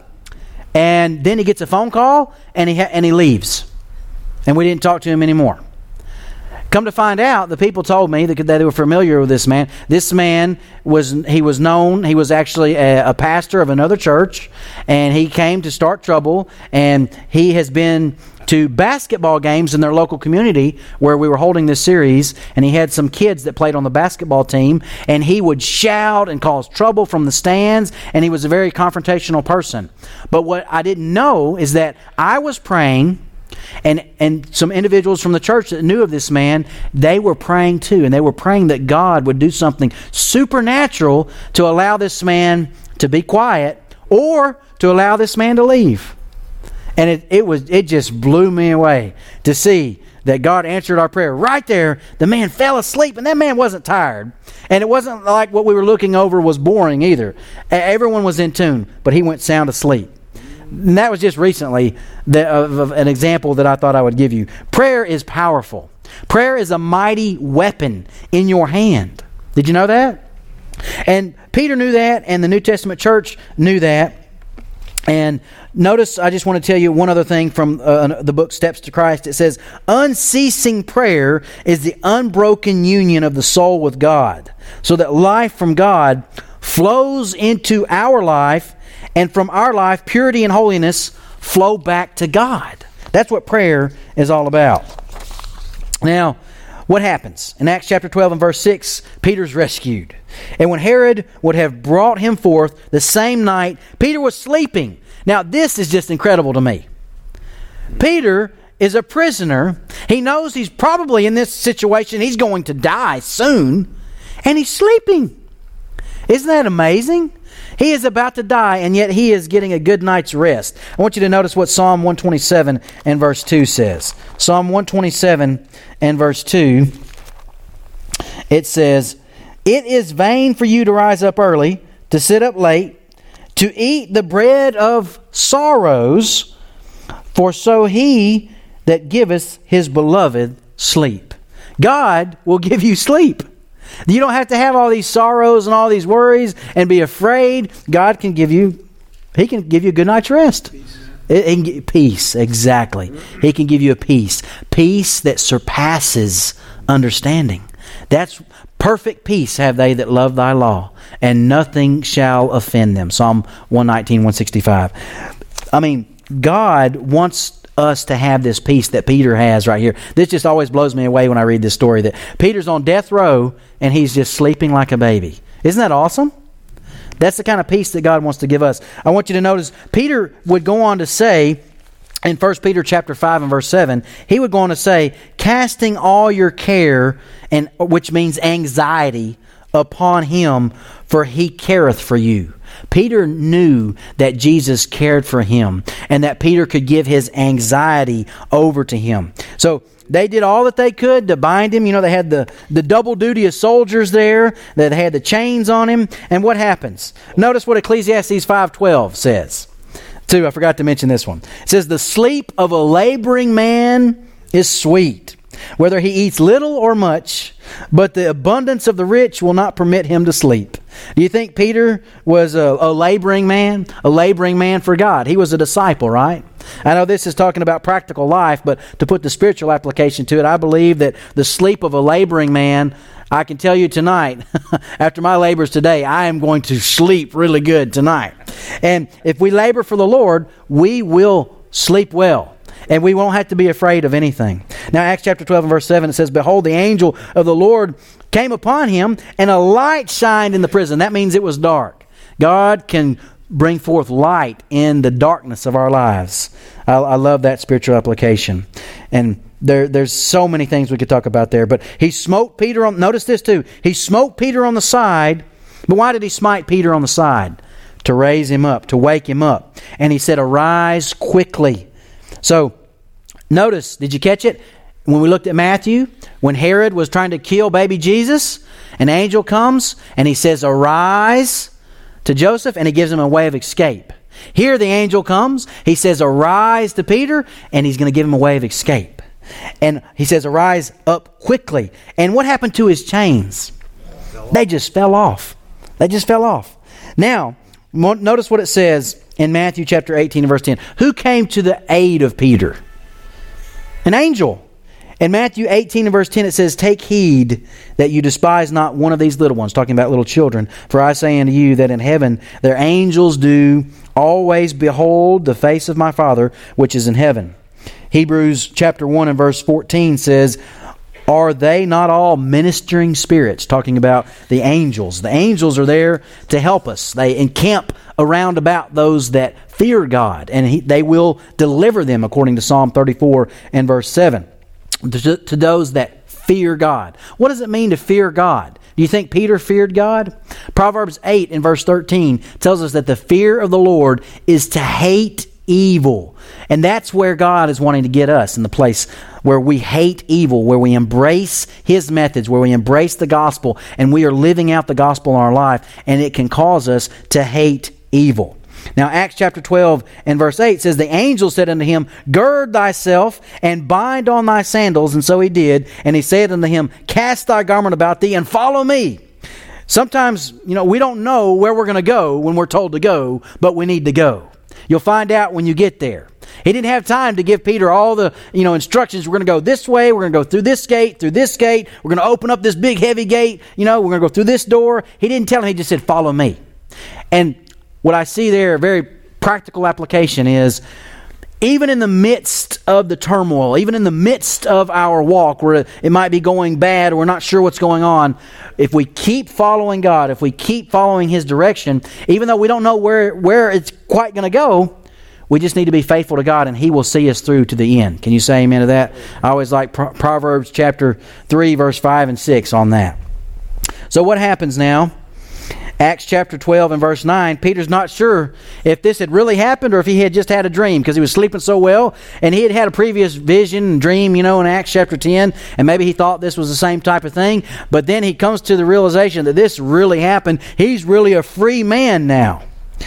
and then he gets a phone call, and he ha- and he leaves. And we didn't talk to him anymore. Come to find out, the people told me that, that they were familiar with this man. This man was he was known. He was actually a, a pastor of another church, and he came to start trouble. And he has been to basketball games in their local community where we were holding this series, and he had some kids that played on the basketball team, and he would shout and cause trouble from the stands, and he was a very confrontational person. But what I didn't know is that I was praying, and and some individuals from the church that knew of this man, they were praying too, and they were praying that God would do something supernatural to allow this man to be quiet or to allow this man to leave. And it, it was it just blew me away to see that God answered our prayer. Right there, the man fell asleep, and that man wasn't tired. And it wasn't like what we were looking over was boring either. Everyone was in tune, but he went sound asleep. And that was just recently the, of, of an example that I thought I would give you. Prayer is powerful. Prayer is a mighty weapon in your hand. Did you know that? And Peter knew that, and the New Testament church knew that. And notice, I just want to tell you one other thing from uh, the book Steps to Christ. It says, unceasing prayer is the unbroken union of the soul with God, so that life from God flows into our life, and from our life, purity and holiness flow back to God. That's what prayer is all about. Now, what happens? In Acts chapter twelve and verse six, Peter's rescued. And when Herod would have brought him forth the same night, Peter was sleeping. Now, this is just incredible to me. Peter is a prisoner. He knows he's probably in this situation. He's going to die soon. And he's sleeping. Isn't that amazing? He is about to die, and yet he is getting a good night's rest. I want you to notice what Psalm one twenty-seven and verse two says. Psalm one twenty-seven and verse two, it says, it is vain for you to rise up early, to sit up late, to eat the bread of sorrows, for so he that giveth his beloved sleep. God will give you sleep. You don't have to have all these sorrows and all these worries and be afraid. God can give you, He can give you a good night's rest. Peace. It, it can, peace, exactly. He can give you a peace. Peace that surpasses understanding. That's perfect peace have they that love thy law, and nothing shall offend them. Psalm one nineteen, one sixty-five. I mean, God wants us to have this peace that Peter has right here. This just always blows me away when I read this story, that Peter's on death row and he's just sleeping like a baby. Isn't that awesome? That's the kind of peace that God wants to give us. I want you to notice Peter would go on to say in First Peter chapter five and verse seven, he would go on to say, casting all your care, and which means anxiety, upon him, for he careth for you. Peter knew that Jesus cared for him and that Peter could give his anxiety over to him. So they did all that they could to bind him. You know, they had the, the double duty of soldiers there. That they had the chains on him. And what happens? Notice what Ecclesiastes five twelve says. Too, I forgot to mention this one. It says, the sleep of a laboring man is sweet, whether he eats little or much, but the abundance of the rich will not permit him to sleep. Do you think Peter was a, a laboring man? A laboring man for God. He was a disciple, right? I know this is talking about practical life, but to put the spiritual application to it, I believe that the sleep of a laboring man, I can tell you tonight, after my labors today, I am going to sleep really good tonight. And if we labor for the Lord, we will sleep well. And we won't have to be afraid of anything. Now, Acts chapter twelve and verse seven, it says, behold, the angel of the Lord came upon him, and a light shined in the prison. That means it was dark. God can bring forth light in the darkness of our lives. I, I love that spiritual application. And there, there's so many things we could talk about there. But he smote Peter on, notice this too, he smote Peter on the side. But why did he smite Peter on the side? To raise him up, to wake him up. And he said, arise quickly. So, notice, did you catch it? When we looked at Matthew, when Herod was trying to kill baby Jesus, an angel comes and he says, arise to Joseph, and he gives him a way of escape. Here the angel comes, he says, arise to Peter, and he's going to give him a way of escape. And he says, arise up quickly. And what happened to his chains? They just fell off. They just fell off. Now, notice what it says in Matthew chapter eighteen and verse ten. Who came to the aid of Peter? An angel. In Matthew eighteen and verse ten, it says, take heed that you despise not one of these little ones, talking about little children. For I say unto you that in heaven their angels do always behold the face of my Father which is in heaven. Hebrews chapter one and verse fourteen says, are they not all ministering spirits? Talking about the angels. The angels are there to help us. They encamp around about those that fear God, and he, they will deliver them, according to Psalm thirty-four and verse seven. To, to those that fear God. What does it mean to fear God? Do you think Peter feared God? Proverbs eight and verse thirteen tells us that the fear of the Lord is to hate evil. And that's where God is wanting to get us, in the place where we hate evil, where we embrace His methods, where we embrace the gospel, and we are living out the gospel in our life, and it can cause us to hate evil. Now, Acts chapter twelve and verse eight says, the angel said unto him, gird thyself and bind on thy sandals. And so he did. And he said unto him, cast thy garment about thee and follow me. Sometimes, you know, we don't know where we're going to go when we're told to go, but we need to go. You'll find out when you get there. He didn't have time to give Peter all the, you know, instructions. We're going to go this way. We're going to go through this gate, through this gate. We're going to open up this big heavy gate. You know, we're going to go through this door. He didn't tell him. He just said, follow me. And what I see there, a very practical application, is even in the midst of the turmoil, even in the midst of our walk where it might be going bad or we're not sure what's going on, if we keep following God, if we keep following His direction, even though we don't know where, where it's quite going to go, we just need to be faithful to God, and He will see us through to the end. Can you say amen to that? I always like Pro- Proverbs chapter three, verse five and six on that. So what happens now? Acts chapter twelve and verse nine, Peter's not sure if this had really happened or if he had just had a dream, because he was sleeping so well, and he had had a previous vision and dream, you know, in Acts chapter ten, and maybe he thought this was the same type of thing, but then he comes to the realization that this really happened. He's really a free man now.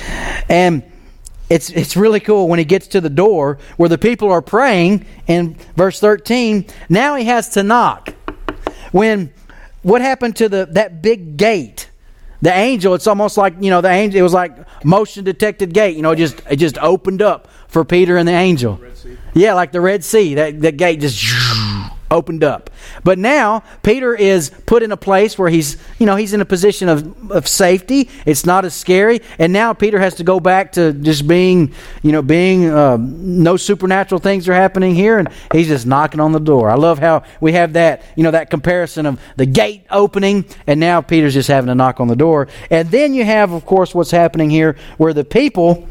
And it's it's really cool when he gets to the door where the people are praying in verse thirteen. Now he has to knock. When, what happened to the that big gate? The angel, it's almost like, you know, the angel, it was like motion detected gate, you know, it just it just opened up for Peter and the angel. Red Sea. Yeah, like the Red Sea. That, that gate just, opened up. But now Peter is put in a place where he's, you know, he's in a position of, of safety. It's not as scary. And now Peter has to go back to just being, you know, being, uh, no supernatural things are happening here. And he's just knocking on the door. I love how we have that, you know, that comparison of the gate opening and now Peter's just having to knock on the door. And then you have, of course, what's happening here where the people...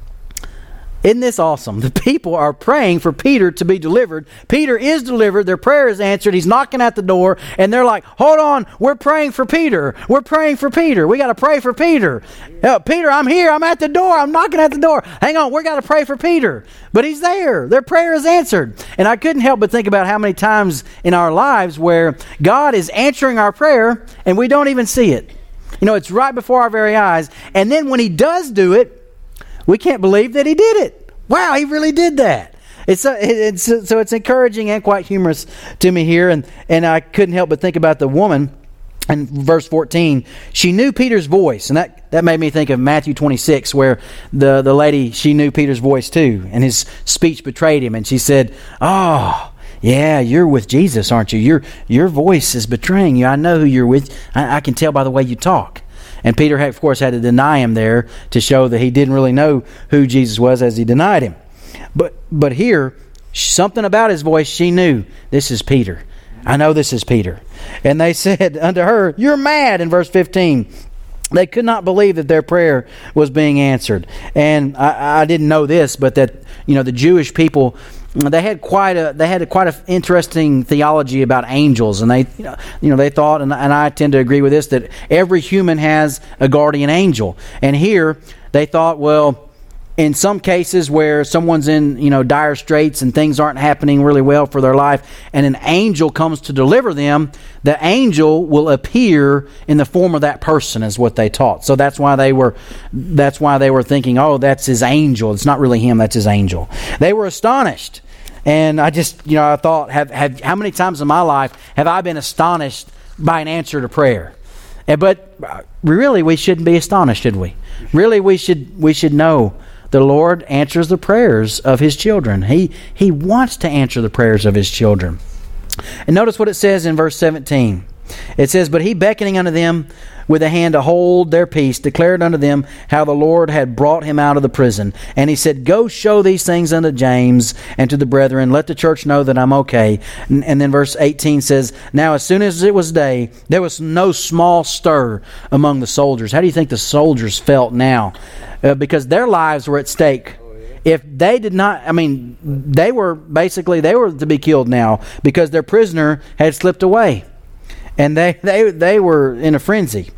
Isn't this awesome? The people are praying for Peter to be delivered. Peter is delivered. Their prayer is answered. He's knocking at the door. And they're like, hold on. We're praying for Peter. We're praying for Peter. We got to pray for Peter. Uh, Peter, I'm here. I'm at the door. I'm knocking at the door. Hang on. We got to pray for Peter. But he's there. Their prayer is answered. And I couldn't help but think about how many times in our lives where God is answering our prayer and we don't even see it. You know, it's right before our very eyes. And then when he does do it, we can't believe that he did it. Wow, he really did that. It's, a, it's so it's encouraging and quite humorous to me here. And, and I couldn't help but think about the woman in verse fourteen. She knew Peter's voice. And that, that made me think of Matthew twenty-six, where the, the lady, she knew Peter's voice too. And his speech betrayed him. And she said, oh, yeah, you're with Jesus, aren't you? Your, your voice is betraying you. I know who you're with. I, I can tell by the way you talk. And Peter, of course, had to deny him there to show that he didn't really know who Jesus was as he denied him. But but here, something about his voice, she knew, this is Peter. I know this is Peter. And they said unto her, you're mad, in verse fifteen. They could not believe that their prayer was being answered. And I, I didn't know this, but that, you know, the Jewish people... They had quite a they had a quite an interesting theology about angels, and they you know, you know they thought, and, and I tend to agree with this, that every human has a guardian angel. And here they thought, well, in some cases where someone's in you know dire straits and things aren't happening really well for their life, and an angel comes to deliver them, the angel will appear in the form of that person, is what they taught. So that's why they were that's why they were thinking, oh, that's his angel. It's not really him, that's his angel. They were astonished. And I just, you know, I thought, have, have how many times in my life have I been astonished by an answer to prayer? And, but really, we shouldn't be astonished, should we? Really, we should we should know the Lord answers the prayers of His children. He He wants to answer the prayers of His children. And notice what it says in verse seventeen. It says, but he, beckoning unto them with a hand to hold their peace, declared unto them how the Lord had brought him out of the prison. And he said, go show these things unto James and to the brethren. Let the church know that I'm okay. And, and then verse eighteen says, now as soon as it was day, there was no small stir among the soldiers. How do you think the soldiers felt now? Uh, because their lives were at stake. If they did not, I mean, they were basically, they were to be killed now because their prisoner had slipped away. And they, they they were in a frenzy.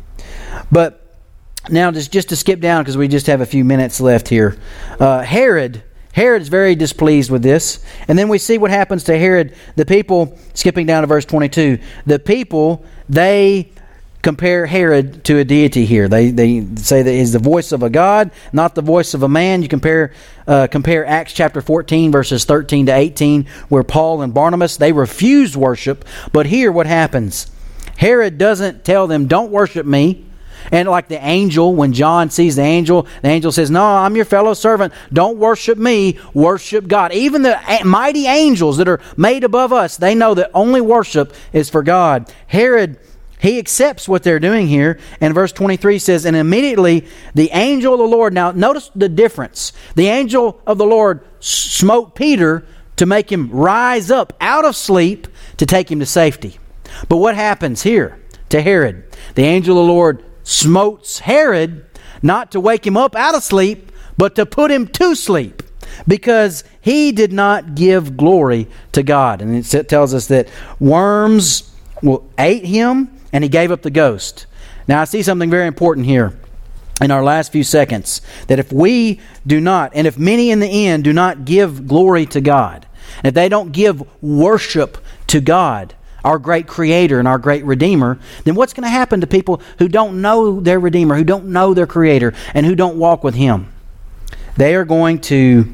But now just, just to skip down, because we just have a few minutes left here. Uh, Herod, Herod is very displeased with this. And then we see what happens to Herod. The people, skipping down to verse twenty-two, the people, they compare Herod to a deity here. They they say that he's the voice of a god, not the voice of a man. You compare uh, compare Acts chapter fourteen, verses thirteen to eighteen, where Paul and Barnabas, they refused worship. But here what happens? Herod doesn't tell them, don't worship me. And like the angel, when John sees the angel, the angel says, no, I'm your fellow servant. Don't worship me, worship God. Even the mighty angels that are made above us, they know that only worship is for God. Herod, he accepts what they're doing here. And verse twenty-three says, and immediately the angel of the Lord, now notice the difference. The angel of the Lord smote Peter to make him rise up out of sleep to take him to safety. But what happens here to Herod? The angel of the Lord smotes Herod not to wake him up out of sleep, but to put him to sleep, because he did not give glory to God. And it tells us that worms will ate him, and he gave up the ghost. Now I see something very important here in our last few seconds, that if we do not, and if many in the end do not give glory to God, and if they don't give worship to God, our great Creator and our great Redeemer, then what's going to happen to people who don't know their Redeemer, who don't know their Creator, and who don't walk with Him? They are going to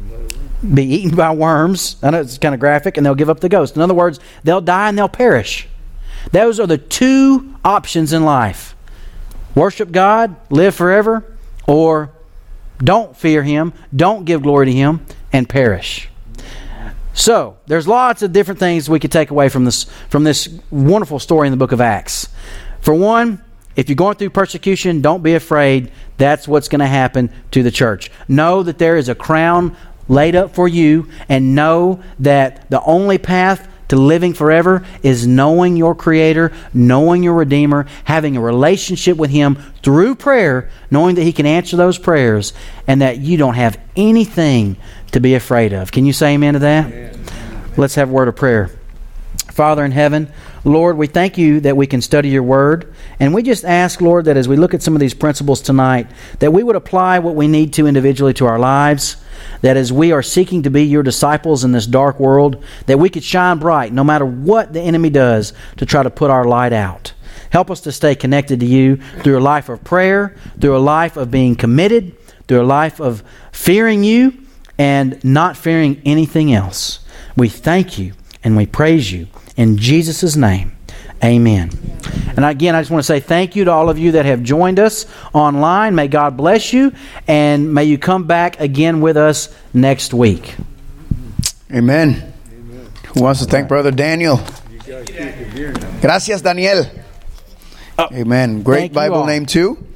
be eaten by worms. I know it's kind of graphic, and they'll give up the ghost. In other words, they'll die and they'll perish. Those are the two options in life. Worship God, live forever, or don't fear Him, don't give glory to Him, and perish. So, there's lots of different things we could take away from this from this wonderful story in the book of Acts. For one, if you're going through persecution, don't be afraid. That's what's going to happen to the church. Know that there is a crown laid up for you, and know that the only path to living forever is knowing your Creator, knowing your Redeemer, having a relationship with Him through prayer, knowing that He can answer those prayers, and that you don't have anything to be afraid of. Can you say amen to that? Amen. Let's have a word of prayer. Father in heaven, Lord, we thank you that we can study your word. And we just ask, Lord, that as we look at some of these principles tonight, that we would apply what we need to individually to our lives. That as we are seeking to be your disciples in this dark world, that we could shine bright no matter what the enemy does to try to put our light out. Help us to stay connected to you through a life of prayer, through a life of being committed, through a life of fearing you and not fearing anything else. We thank you and we praise you. In Jesus' name, amen. And again, I just want to say thank you to all of you that have joined us online. May God bless you, and may you come back again with us next week.
Amen. Amen. Who wants to thank Brother Daniel? Gracias, Daniel. Oh, Amen. Great Bible name too.